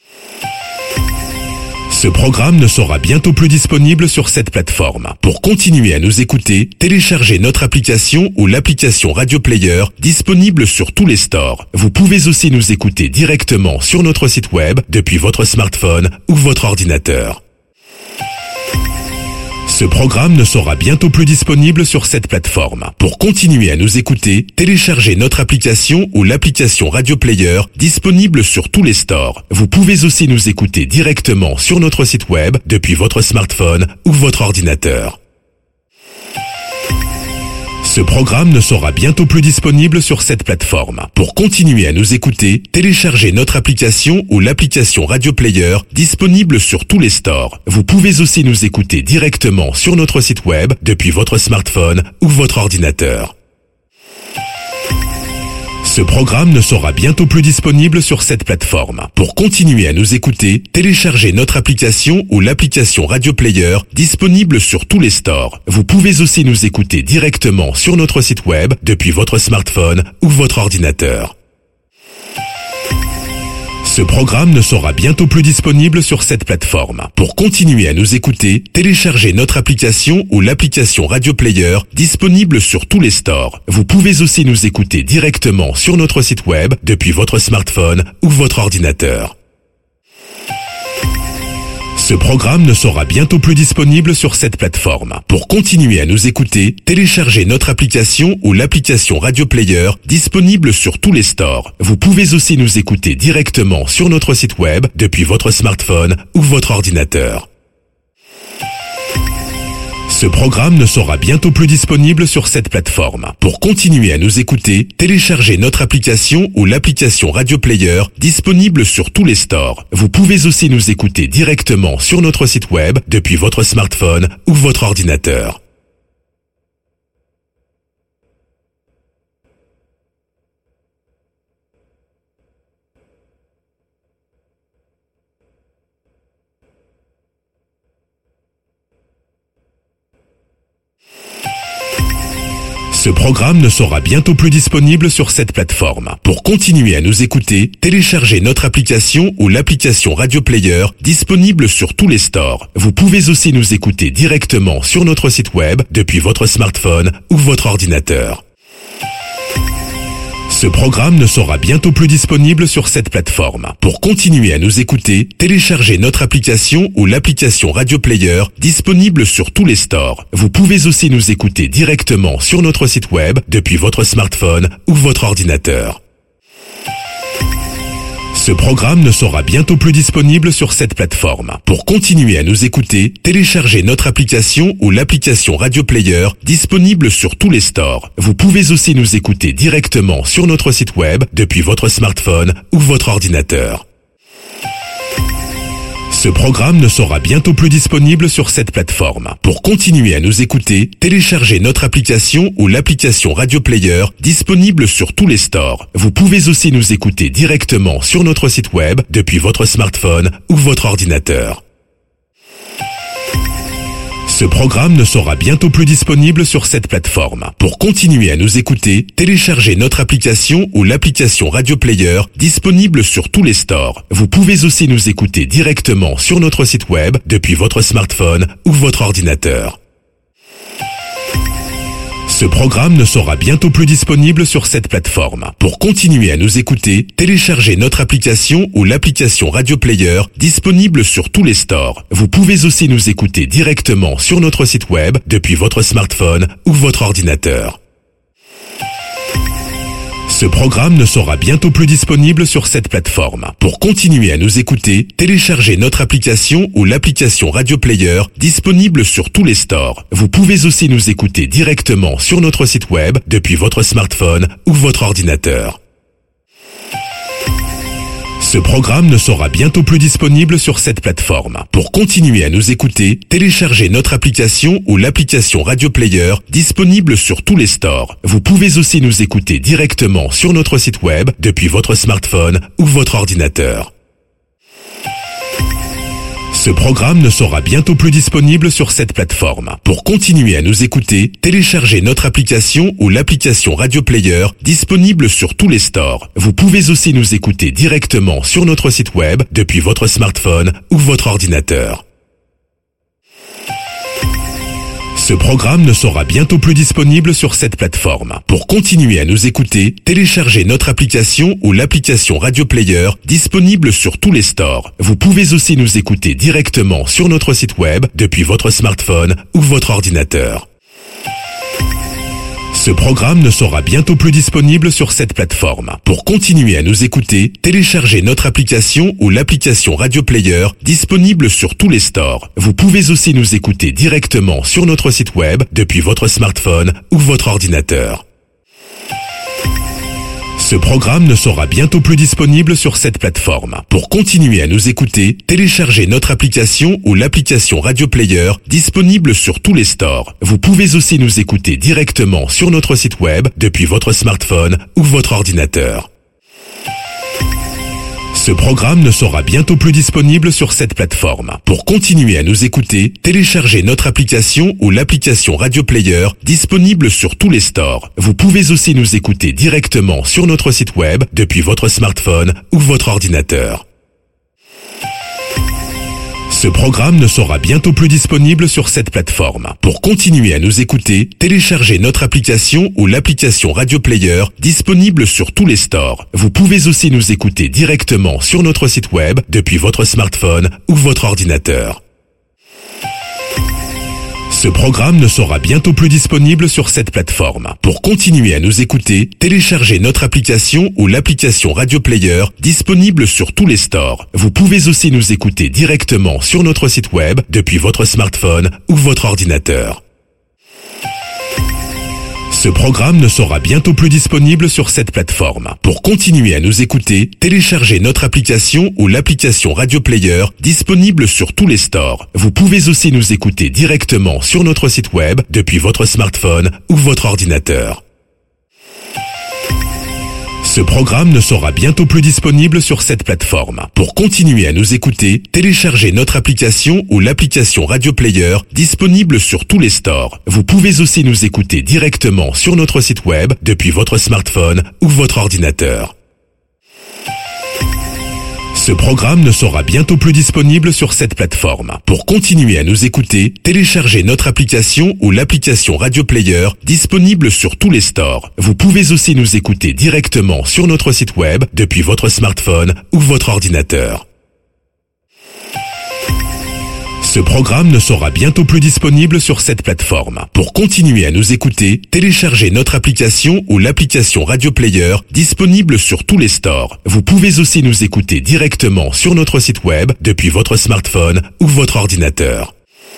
Ce programme ne sera bientôt plus disponible sur cette plateforme. Pour continuer à nous écouter, téléchargez notre application ou l'application Radio Player disponible sur tous les stores. Vous pouvez aussi nous écouter directement sur notre site web depuis votre smartphone ou votre ordinateur. Ce programme ne sera bientôt plus disponible sur cette plateforme. Pour continuer à nous écouter, téléchargez notre application ou l'application Radio Player disponible sur tous les stores. Vous pouvez aussi nous écouter directement sur notre site web depuis votre smartphone ou votre ordinateur. Ce programme ne sera bientôt plus disponible sur cette plateforme. Pour continuer à nous écouter, téléchargez notre application ou l'application Radio Player disponible sur tous les stores. Vous pouvez aussi nous écouter directement sur notre site web depuis votre smartphone ou votre ordinateur. Ce programme ne sera bientôt plus disponible sur cette plateforme. Pour continuer à nous écouter, téléchargez notre application ou l'application Radio Player disponible sur tous les stores. Vous pouvez aussi nous écouter directement sur notre site web depuis votre smartphone ou votre ordinateur. Ce programme ne sera bientôt plus disponible sur cette plateforme. Pour continuer à nous écouter, téléchargez notre application ou l'application Radio Player disponible sur tous les stores. Vous pouvez aussi nous écouter directement sur notre site web depuis votre smartphone ou votre ordinateur. Ce programme ne sera bientôt plus disponible sur cette plateforme. Pour continuer à nous écouter, téléchargez notre application ou l'application Radio Player disponible sur tous les stores. Vous pouvez aussi nous écouter directement sur notre site web depuis votre smartphone ou votre ordinateur. Ce programme ne sera bientôt plus disponible sur cette plateforme. Pour continuer à nous écouter, téléchargez notre application ou l'application Radio Player disponible sur tous les stores. Vous pouvez aussi nous écouter directement sur notre site web depuis votre smartphone ou votre ordinateur. Ce programme ne sera bientôt plus disponible sur cette plateforme. Pour continuer à nous écouter, téléchargez notre application ou l'application Radio Player disponible sur tous les stores. Vous pouvez aussi nous écouter directement sur notre site web depuis votre smartphone ou votre ordinateur. Ce programme ne sera bientôt plus disponible sur cette plateforme. Pour continuer à nous écouter, téléchargez notre application ou l'application Radio Player disponible sur tous les stores. Vous pouvez aussi nous écouter directement sur notre site web depuis votre smartphone ou votre ordinateur. Ce programme ne sera bientôt plus disponible sur cette plateforme. Pour continuer à nous écouter, téléchargez notre application ou l'application Radio Player disponible sur tous les stores. Vous pouvez aussi nous écouter directement sur notre site web depuis votre smartphone ou votre ordinateur. Ce programme ne sera bientôt plus disponible sur cette plateforme. Pour continuer à nous écouter, téléchargez notre application ou l'application Radio Player disponible sur tous les stores. Vous pouvez aussi nous écouter directement sur notre site web depuis votre smartphone ou votre ordinateur. Ce programme ne sera bientôt plus disponible sur cette plateforme. Pour continuer à nous écouter, téléchargez notre application ou l'application Radio Player disponible sur tous les stores. Vous pouvez aussi nous écouter directement sur notre site web depuis votre smartphone ou votre ordinateur. Ce programme ne sera bientôt plus disponible sur cette plateforme. Pour continuer à nous écouter, téléchargez notre application ou l'application Radio Player disponible sur tous les stores. Vous pouvez aussi nous écouter directement sur notre site web depuis votre smartphone ou votre ordinateur. Ce programme ne sera bientôt plus disponible sur cette plateforme. Pour continuer à nous écouter, téléchargez notre application ou l'application Radio Player disponible sur tous les stores. Vous pouvez aussi nous écouter directement sur notre site web depuis votre smartphone ou votre ordinateur. Ce programme ne sera bientôt plus disponible sur cette plateforme. Pour continuer à nous écouter, téléchargez notre application ou l'application Radio Player disponible sur tous les stores. Vous pouvez aussi nous écouter directement sur notre site web depuis votre smartphone ou votre ordinateur. Ce programme ne sera bientôt plus disponible sur cette plateforme. Pour continuer à nous écouter, téléchargez notre application ou l'application Radio Player disponible sur tous les stores. Vous pouvez aussi nous écouter directement sur notre site web depuis votre smartphone ou votre ordinateur. Ce programme ne sera bientôt plus disponible sur cette plateforme. Pour continuer à nous écouter, téléchargez notre application ou l'application Radio Player disponible sur tous les stores. Vous pouvez aussi nous écouter directement sur notre site web depuis votre smartphone ou votre ordinateur. Ce programme ne sera bientôt plus disponible sur cette plateforme. Pour continuer à nous écouter, téléchargez notre application ou l'application Radio Player disponible sur tous les stores. Vous pouvez aussi nous écouter directement sur notre site web depuis votre smartphone ou votre ordinateur. Ce programme ne sera bientôt plus disponible sur cette plateforme. Pour continuer à nous écouter, téléchargez notre application ou l'application Radio Player disponible sur tous les stores. Vous pouvez aussi nous écouter directement sur notre site web depuis votre smartphone ou votre ordinateur. Ce programme ne sera bientôt plus disponible sur cette plateforme. Pour continuer à nous écouter, téléchargez notre application ou l'application Radio Player disponible sur tous les stores. Vous pouvez aussi nous écouter directement sur notre site web depuis votre smartphone ou votre ordinateur. Ce programme ne sera bientôt plus disponible sur cette plateforme. Pour continuer à nous écouter, téléchargez notre application ou l'application Radio Player disponible sur tous les stores. Vous pouvez aussi nous écouter directement sur notre site web depuis votre smartphone ou votre ordinateur. Ce programme ne sera bientôt plus disponible sur cette plateforme. Pour continuer à nous écouter, téléchargez notre application ou l'application Radio Player disponible sur tous les stores. Vous pouvez aussi nous écouter directement sur notre site web depuis votre smartphone ou votre ordinateur. Ce programme ne sera bientôt plus disponible sur cette plateforme. Pour continuer à nous écouter, téléchargez notre application ou l'application Radio Player disponible sur tous les stores. Vous pouvez aussi nous écouter directement sur notre site web depuis votre smartphone ou votre ordinateur. Ce programme ne sera bientôt plus disponible sur cette plateforme. Pour continuer à nous écouter, téléchargez notre application ou l'application Radio Player disponible sur tous les stores. Vous pouvez aussi nous écouter directement sur notre site web depuis votre smartphone ou votre ordinateur. Ce programme ne sera bientôt plus disponible sur cette plateforme. Pour continuer à nous écouter, téléchargez notre application ou l'application Radio Player disponible sur tous les stores. Vous pouvez aussi nous écouter directement sur notre site web depuis votre smartphone ou votre ordinateur. Ce programme ne sera bientôt plus disponible sur cette plateforme. Pour continuer à nous écouter, téléchargez notre application ou l'application Radio Player disponible sur tous les stores. Vous pouvez aussi nous écouter directement sur notre site web depuis votre smartphone ou votre ordinateur.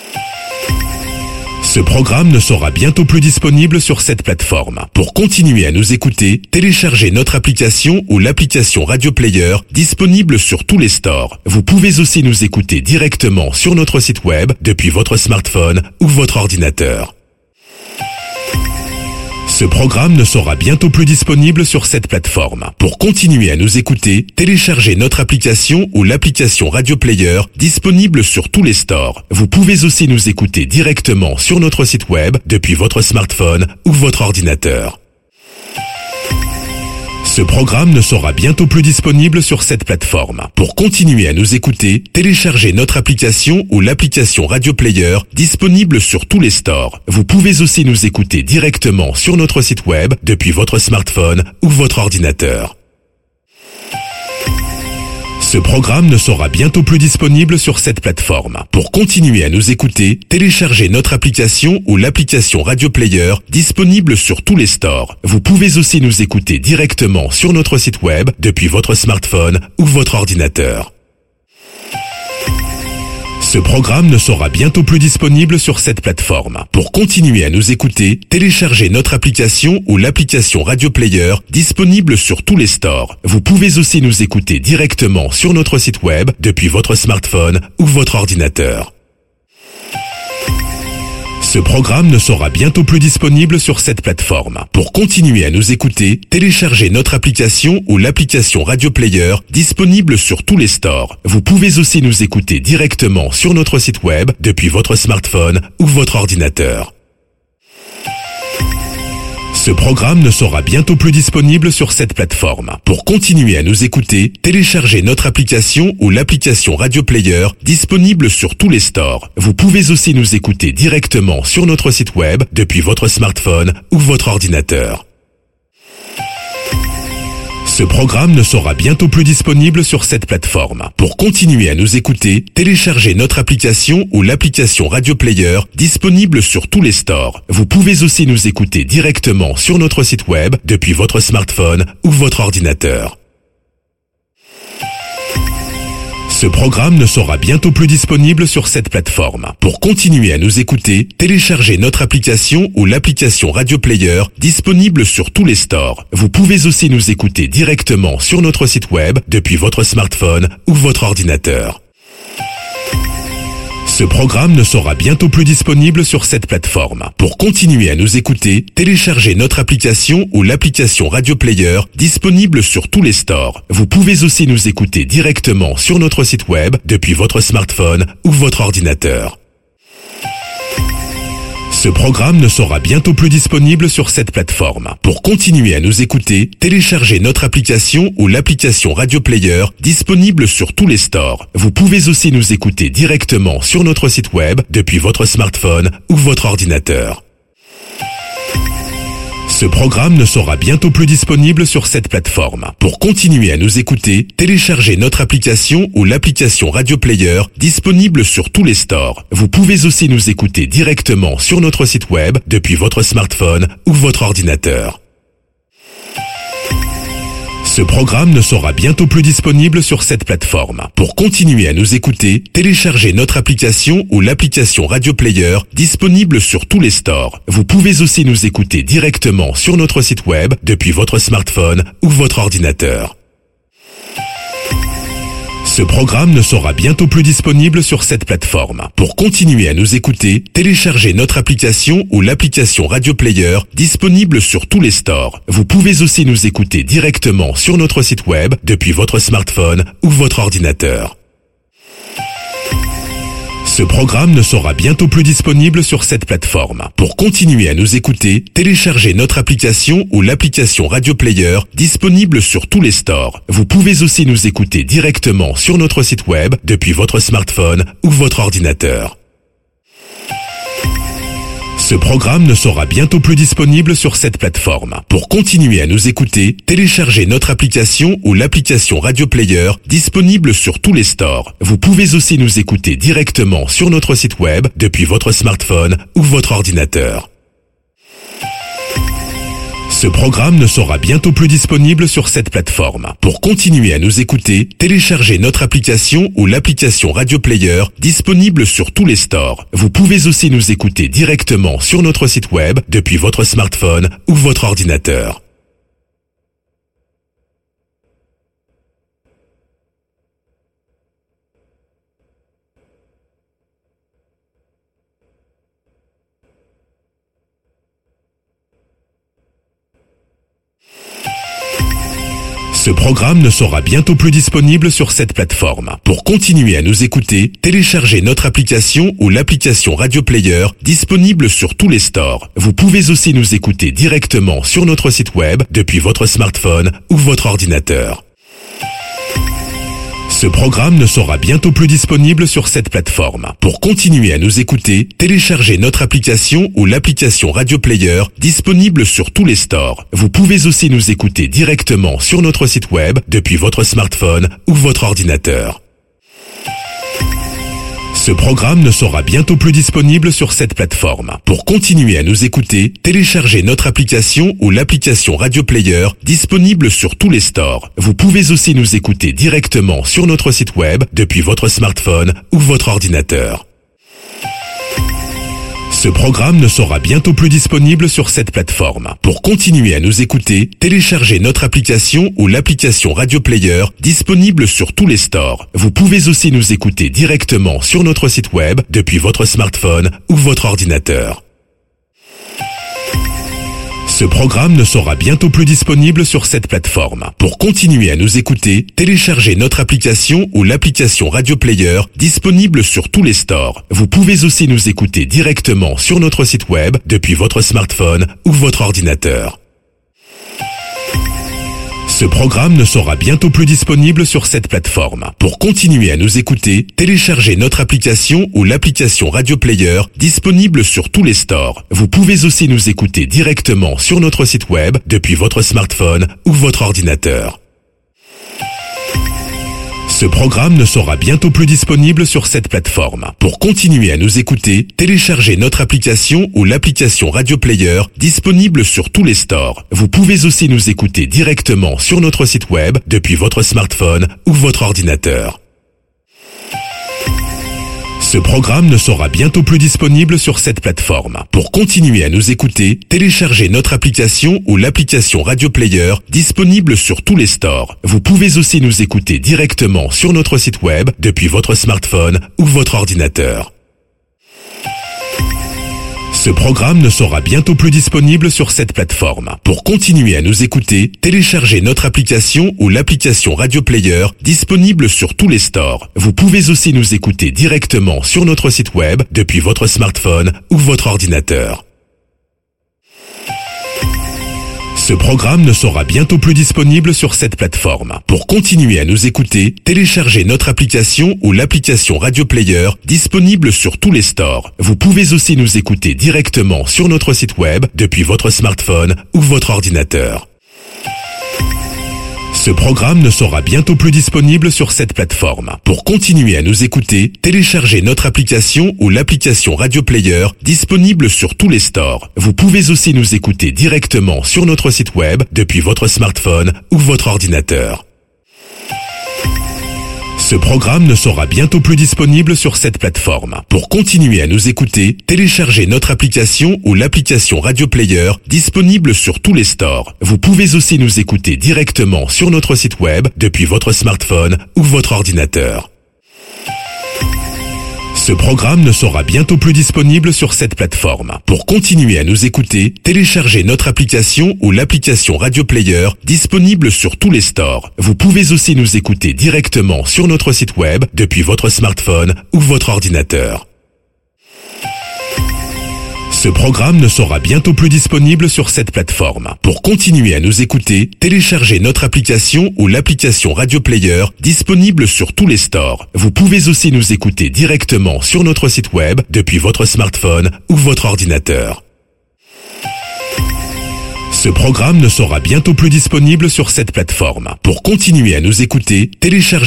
Ce programme ne sera bientôt plus disponible sur cette plateforme. Pour continuer à nous écouter, téléchargez notre application ou l'application Radio Player disponible sur tous les stores. Vous pouvez aussi nous écouter directement sur notre site web depuis votre smartphone ou votre ordinateur. Ce programme ne sera bientôt plus disponible sur cette plateforme. Pour continuer à nous écouter, téléchargez notre application ou l'application Radio Player disponible sur tous les stores. Vous pouvez aussi nous écouter directement sur notre site web depuis votre smartphone ou votre ordinateur. Ce programme ne sera bientôt plus disponible sur cette plateforme. Pour continuer à nous écouter, téléchargez notre application ou l'application Radio Player disponible sur tous les stores. Vous pouvez aussi nous écouter directement sur notre site web depuis votre smartphone ou votre ordinateur. Ce programme ne sera bientôt plus disponible sur cette plateforme. Pour continuer à nous écouter, téléchargez notre application ou l'application Radio Player disponible sur tous les stores. Vous pouvez aussi nous écouter directement sur notre site web depuis votre smartphone ou votre ordinateur. Ce programme ne sera bientôt plus disponible sur cette plateforme. Pour continuer à nous écouter, téléchargez notre application ou l'application Radio Player disponible sur tous les stores. Vous pouvez aussi nous écouter directement sur notre site web depuis votre smartphone ou votre ordinateur. Ce programme ne sera bientôt plus disponible sur cette plateforme. Pour continuer à nous écouter, téléchargez notre application ou l'application Radio Player disponible sur tous les stores. Vous pouvez aussi nous écouter directement sur notre site web depuis votre smartphone ou votre ordinateur. Ce programme ne sera bientôt plus disponible sur cette plateforme. Pour continuer à nous écouter, téléchargez notre application ou l'application Radio Player disponible sur tous les stores. Vous pouvez aussi nous écouter directement sur notre site web depuis votre smartphone ou votre ordinateur. Ce programme ne sera bientôt plus disponible sur cette plateforme. Pour continuer à nous écouter, téléchargez notre application ou l'application Radio Player disponible sur tous les stores. Vous pouvez aussi nous écouter directement sur notre site web depuis votre smartphone ou votre ordinateur. Ce programme ne sera bientôt plus disponible sur cette plateforme. Pour continuer à nous écouter, téléchargez notre application ou l'application Radio Player disponible sur tous les stores. Vous pouvez aussi nous écouter directement sur notre site web depuis votre smartphone ou votre ordinateur. Ce programme ne sera bientôt plus disponible sur cette plateforme. Pour continuer à nous écouter, téléchargez notre application ou l'application Radio Player disponible sur tous les stores. Vous pouvez aussi nous écouter directement sur notre site web depuis votre smartphone ou votre ordinateur. Ce programme ne sera bientôt plus disponible sur cette plateforme. Pour continuer à nous écouter, téléchargez notre application ou l'application Radio Player disponible sur tous les stores. Vous pouvez aussi nous écouter directement sur notre site web depuis votre smartphone ou votre ordinateur. Ce programme ne sera bientôt plus disponible sur cette plateforme. Pour continuer à nous écouter, téléchargez notre application ou l'application Radio Player disponible sur tous les stores. Vous pouvez aussi nous écouter directement sur notre site web depuis votre smartphone ou votre ordinateur. Ce programme ne sera bientôt plus disponible sur cette plateforme. Pour continuer à nous écouter, téléchargez notre application ou l'application Radio Player disponible sur tous les stores. Vous pouvez aussi nous écouter directement sur notre site web depuis votre smartphone ou votre ordinateur. Ce programme ne sera bientôt plus disponible sur cette plateforme. Pour continuer à nous écouter, téléchargez notre application ou l'application Radio Player disponible sur tous les stores. Vous pouvez aussi nous écouter directement sur notre site web depuis votre smartphone ou votre ordinateur. Ce programme ne sera bientôt plus disponible sur cette plateforme. Pour continuer à nous écouter, téléchargez notre application ou l'application Radio Player disponible sur tous les stores. Vous pouvez aussi nous écouter directement sur notre site web depuis votre smartphone ou votre ordinateur. Ce programme ne sera bientôt plus disponible sur cette plateforme. Pour continuer à nous écouter, téléchargez notre application ou l'application Radio Player disponible sur tous les stores. Vous pouvez aussi nous écouter directement sur notre site web depuis votre smartphone ou votre ordinateur. Ce programme ne sera bientôt plus disponible sur cette plateforme. Pour continuer à nous écouter, téléchargez notre application ou l'application Radio Player disponible sur tous les stores. Vous pouvez aussi nous écouter directement sur notre site web depuis votre smartphone ou votre ordinateur. Ce programme ne sera bientôt plus disponible sur cette plateforme. Pour continuer à nous écouter, téléchargez notre application ou l'application Radio Player disponible sur tous les stores. Vous pouvez aussi nous écouter directement sur notre site web depuis votre smartphone ou votre ordinateur. Ce programme ne sera bientôt plus disponible sur cette plateforme. Pour continuer à nous écouter, téléchargez notre application ou l'application Radio Player disponible sur tous les stores. Vous pouvez aussi nous écouter directement sur notre site web depuis votre smartphone ou votre ordinateur. Ce programme ne sera bientôt plus disponible sur cette plateforme. Pour continuer à nous écouter, téléchargez notre application ou l'application Radio Player disponible sur tous les stores. Vous pouvez aussi nous écouter directement sur notre site web depuis votre smartphone ou votre ordinateur. Ce programme ne sera bientôt plus disponible sur cette plateforme. Pour continuer à nous écouter, téléchargez notre application ou l'application Radio Player disponible sur tous les stores. Vous pouvez aussi nous écouter directement sur notre site web depuis votre smartphone ou votre ordinateur. Ce programme ne sera bientôt plus disponible sur cette plateforme. Pour continuer à nous écouter, téléchargez notre application ou l'application Radio Player disponible sur tous les stores. Vous pouvez aussi nous écouter directement sur notre site web depuis votre smartphone ou votre ordinateur. Ce programme ne sera bientôt plus disponible sur cette plateforme. Pour continuer à nous écouter, téléchargez notre application ou l'application Radio Player disponible sur tous les stores. Vous pouvez aussi nous écouter directement sur notre site web depuis votre smartphone ou votre ordinateur. Ce programme ne sera bientôt plus disponible sur cette plateforme. Pour continuer à nous écouter, téléchargez notre application ou l'application Radio Player disponible sur tous les stores. Vous pouvez aussi nous écouter directement sur notre site web depuis votre smartphone ou votre ordinateur. Ce programme ne sera bientôt plus disponible sur cette plateforme. Pour continuer à nous écouter, téléchargez notre application ou l'application Radio Player disponible sur tous les stores. Vous pouvez aussi nous écouter directement sur notre site web depuis votre smartphone ou votre ordinateur. Ce programme ne sera bientôt plus disponible sur cette plateforme. Pour continuer à nous écouter, téléchargez notre application ou l'application Radio Player disponible sur tous les stores. Vous pouvez aussi nous écouter directement sur notre site web depuis votre smartphone ou votre ordinateur. Ce programme ne sera bientôt plus disponible sur cette plateforme. Pour continuer à nous écouter, téléchargez notre application ou l'application Radio Player disponible sur tous les stores. Vous pouvez aussi nous écouter directement sur notre site web depuis votre smartphone ou votre ordinateur. Ce programme ne sera bientôt plus disponible sur cette plateforme. Pour continuer à nous écouter, téléchargez notre application ou l'application Radio Player disponible sur tous les stores. Vous pouvez aussi nous écouter directement sur notre site web depuis votre smartphone ou votre ordinateur. Ce programme ne sera bientôt plus disponible sur cette plateforme. Pour continuer à nous écouter, téléchargez notre application ou l'application Radio Player disponible sur tous les stores. Vous pouvez aussi nous écouter directement sur notre site web depuis votre smartphone ou votre ordinateur. Ce programme ne sera bientôt plus disponible sur cette plateforme. Pour continuer à nous écouter, téléchargez notre application ou l'application Radio Player disponible sur tous les stores. Vous pouvez aussi nous écouter directement sur notre site web depuis votre smartphone ou votre ordinateur. Ce programme ne sera bientôt plus disponible sur cette plateforme. Pour continuer à nous écouter, téléchargez notre application ou l'application Radio Player disponible sur tous les stores. Vous pouvez aussi nous écouter directement sur notre site web depuis votre smartphone ou votre ordinateur. Ce programme ne sera bientôt plus disponible sur cette plateforme. Pour continuer à nous écouter, téléchargez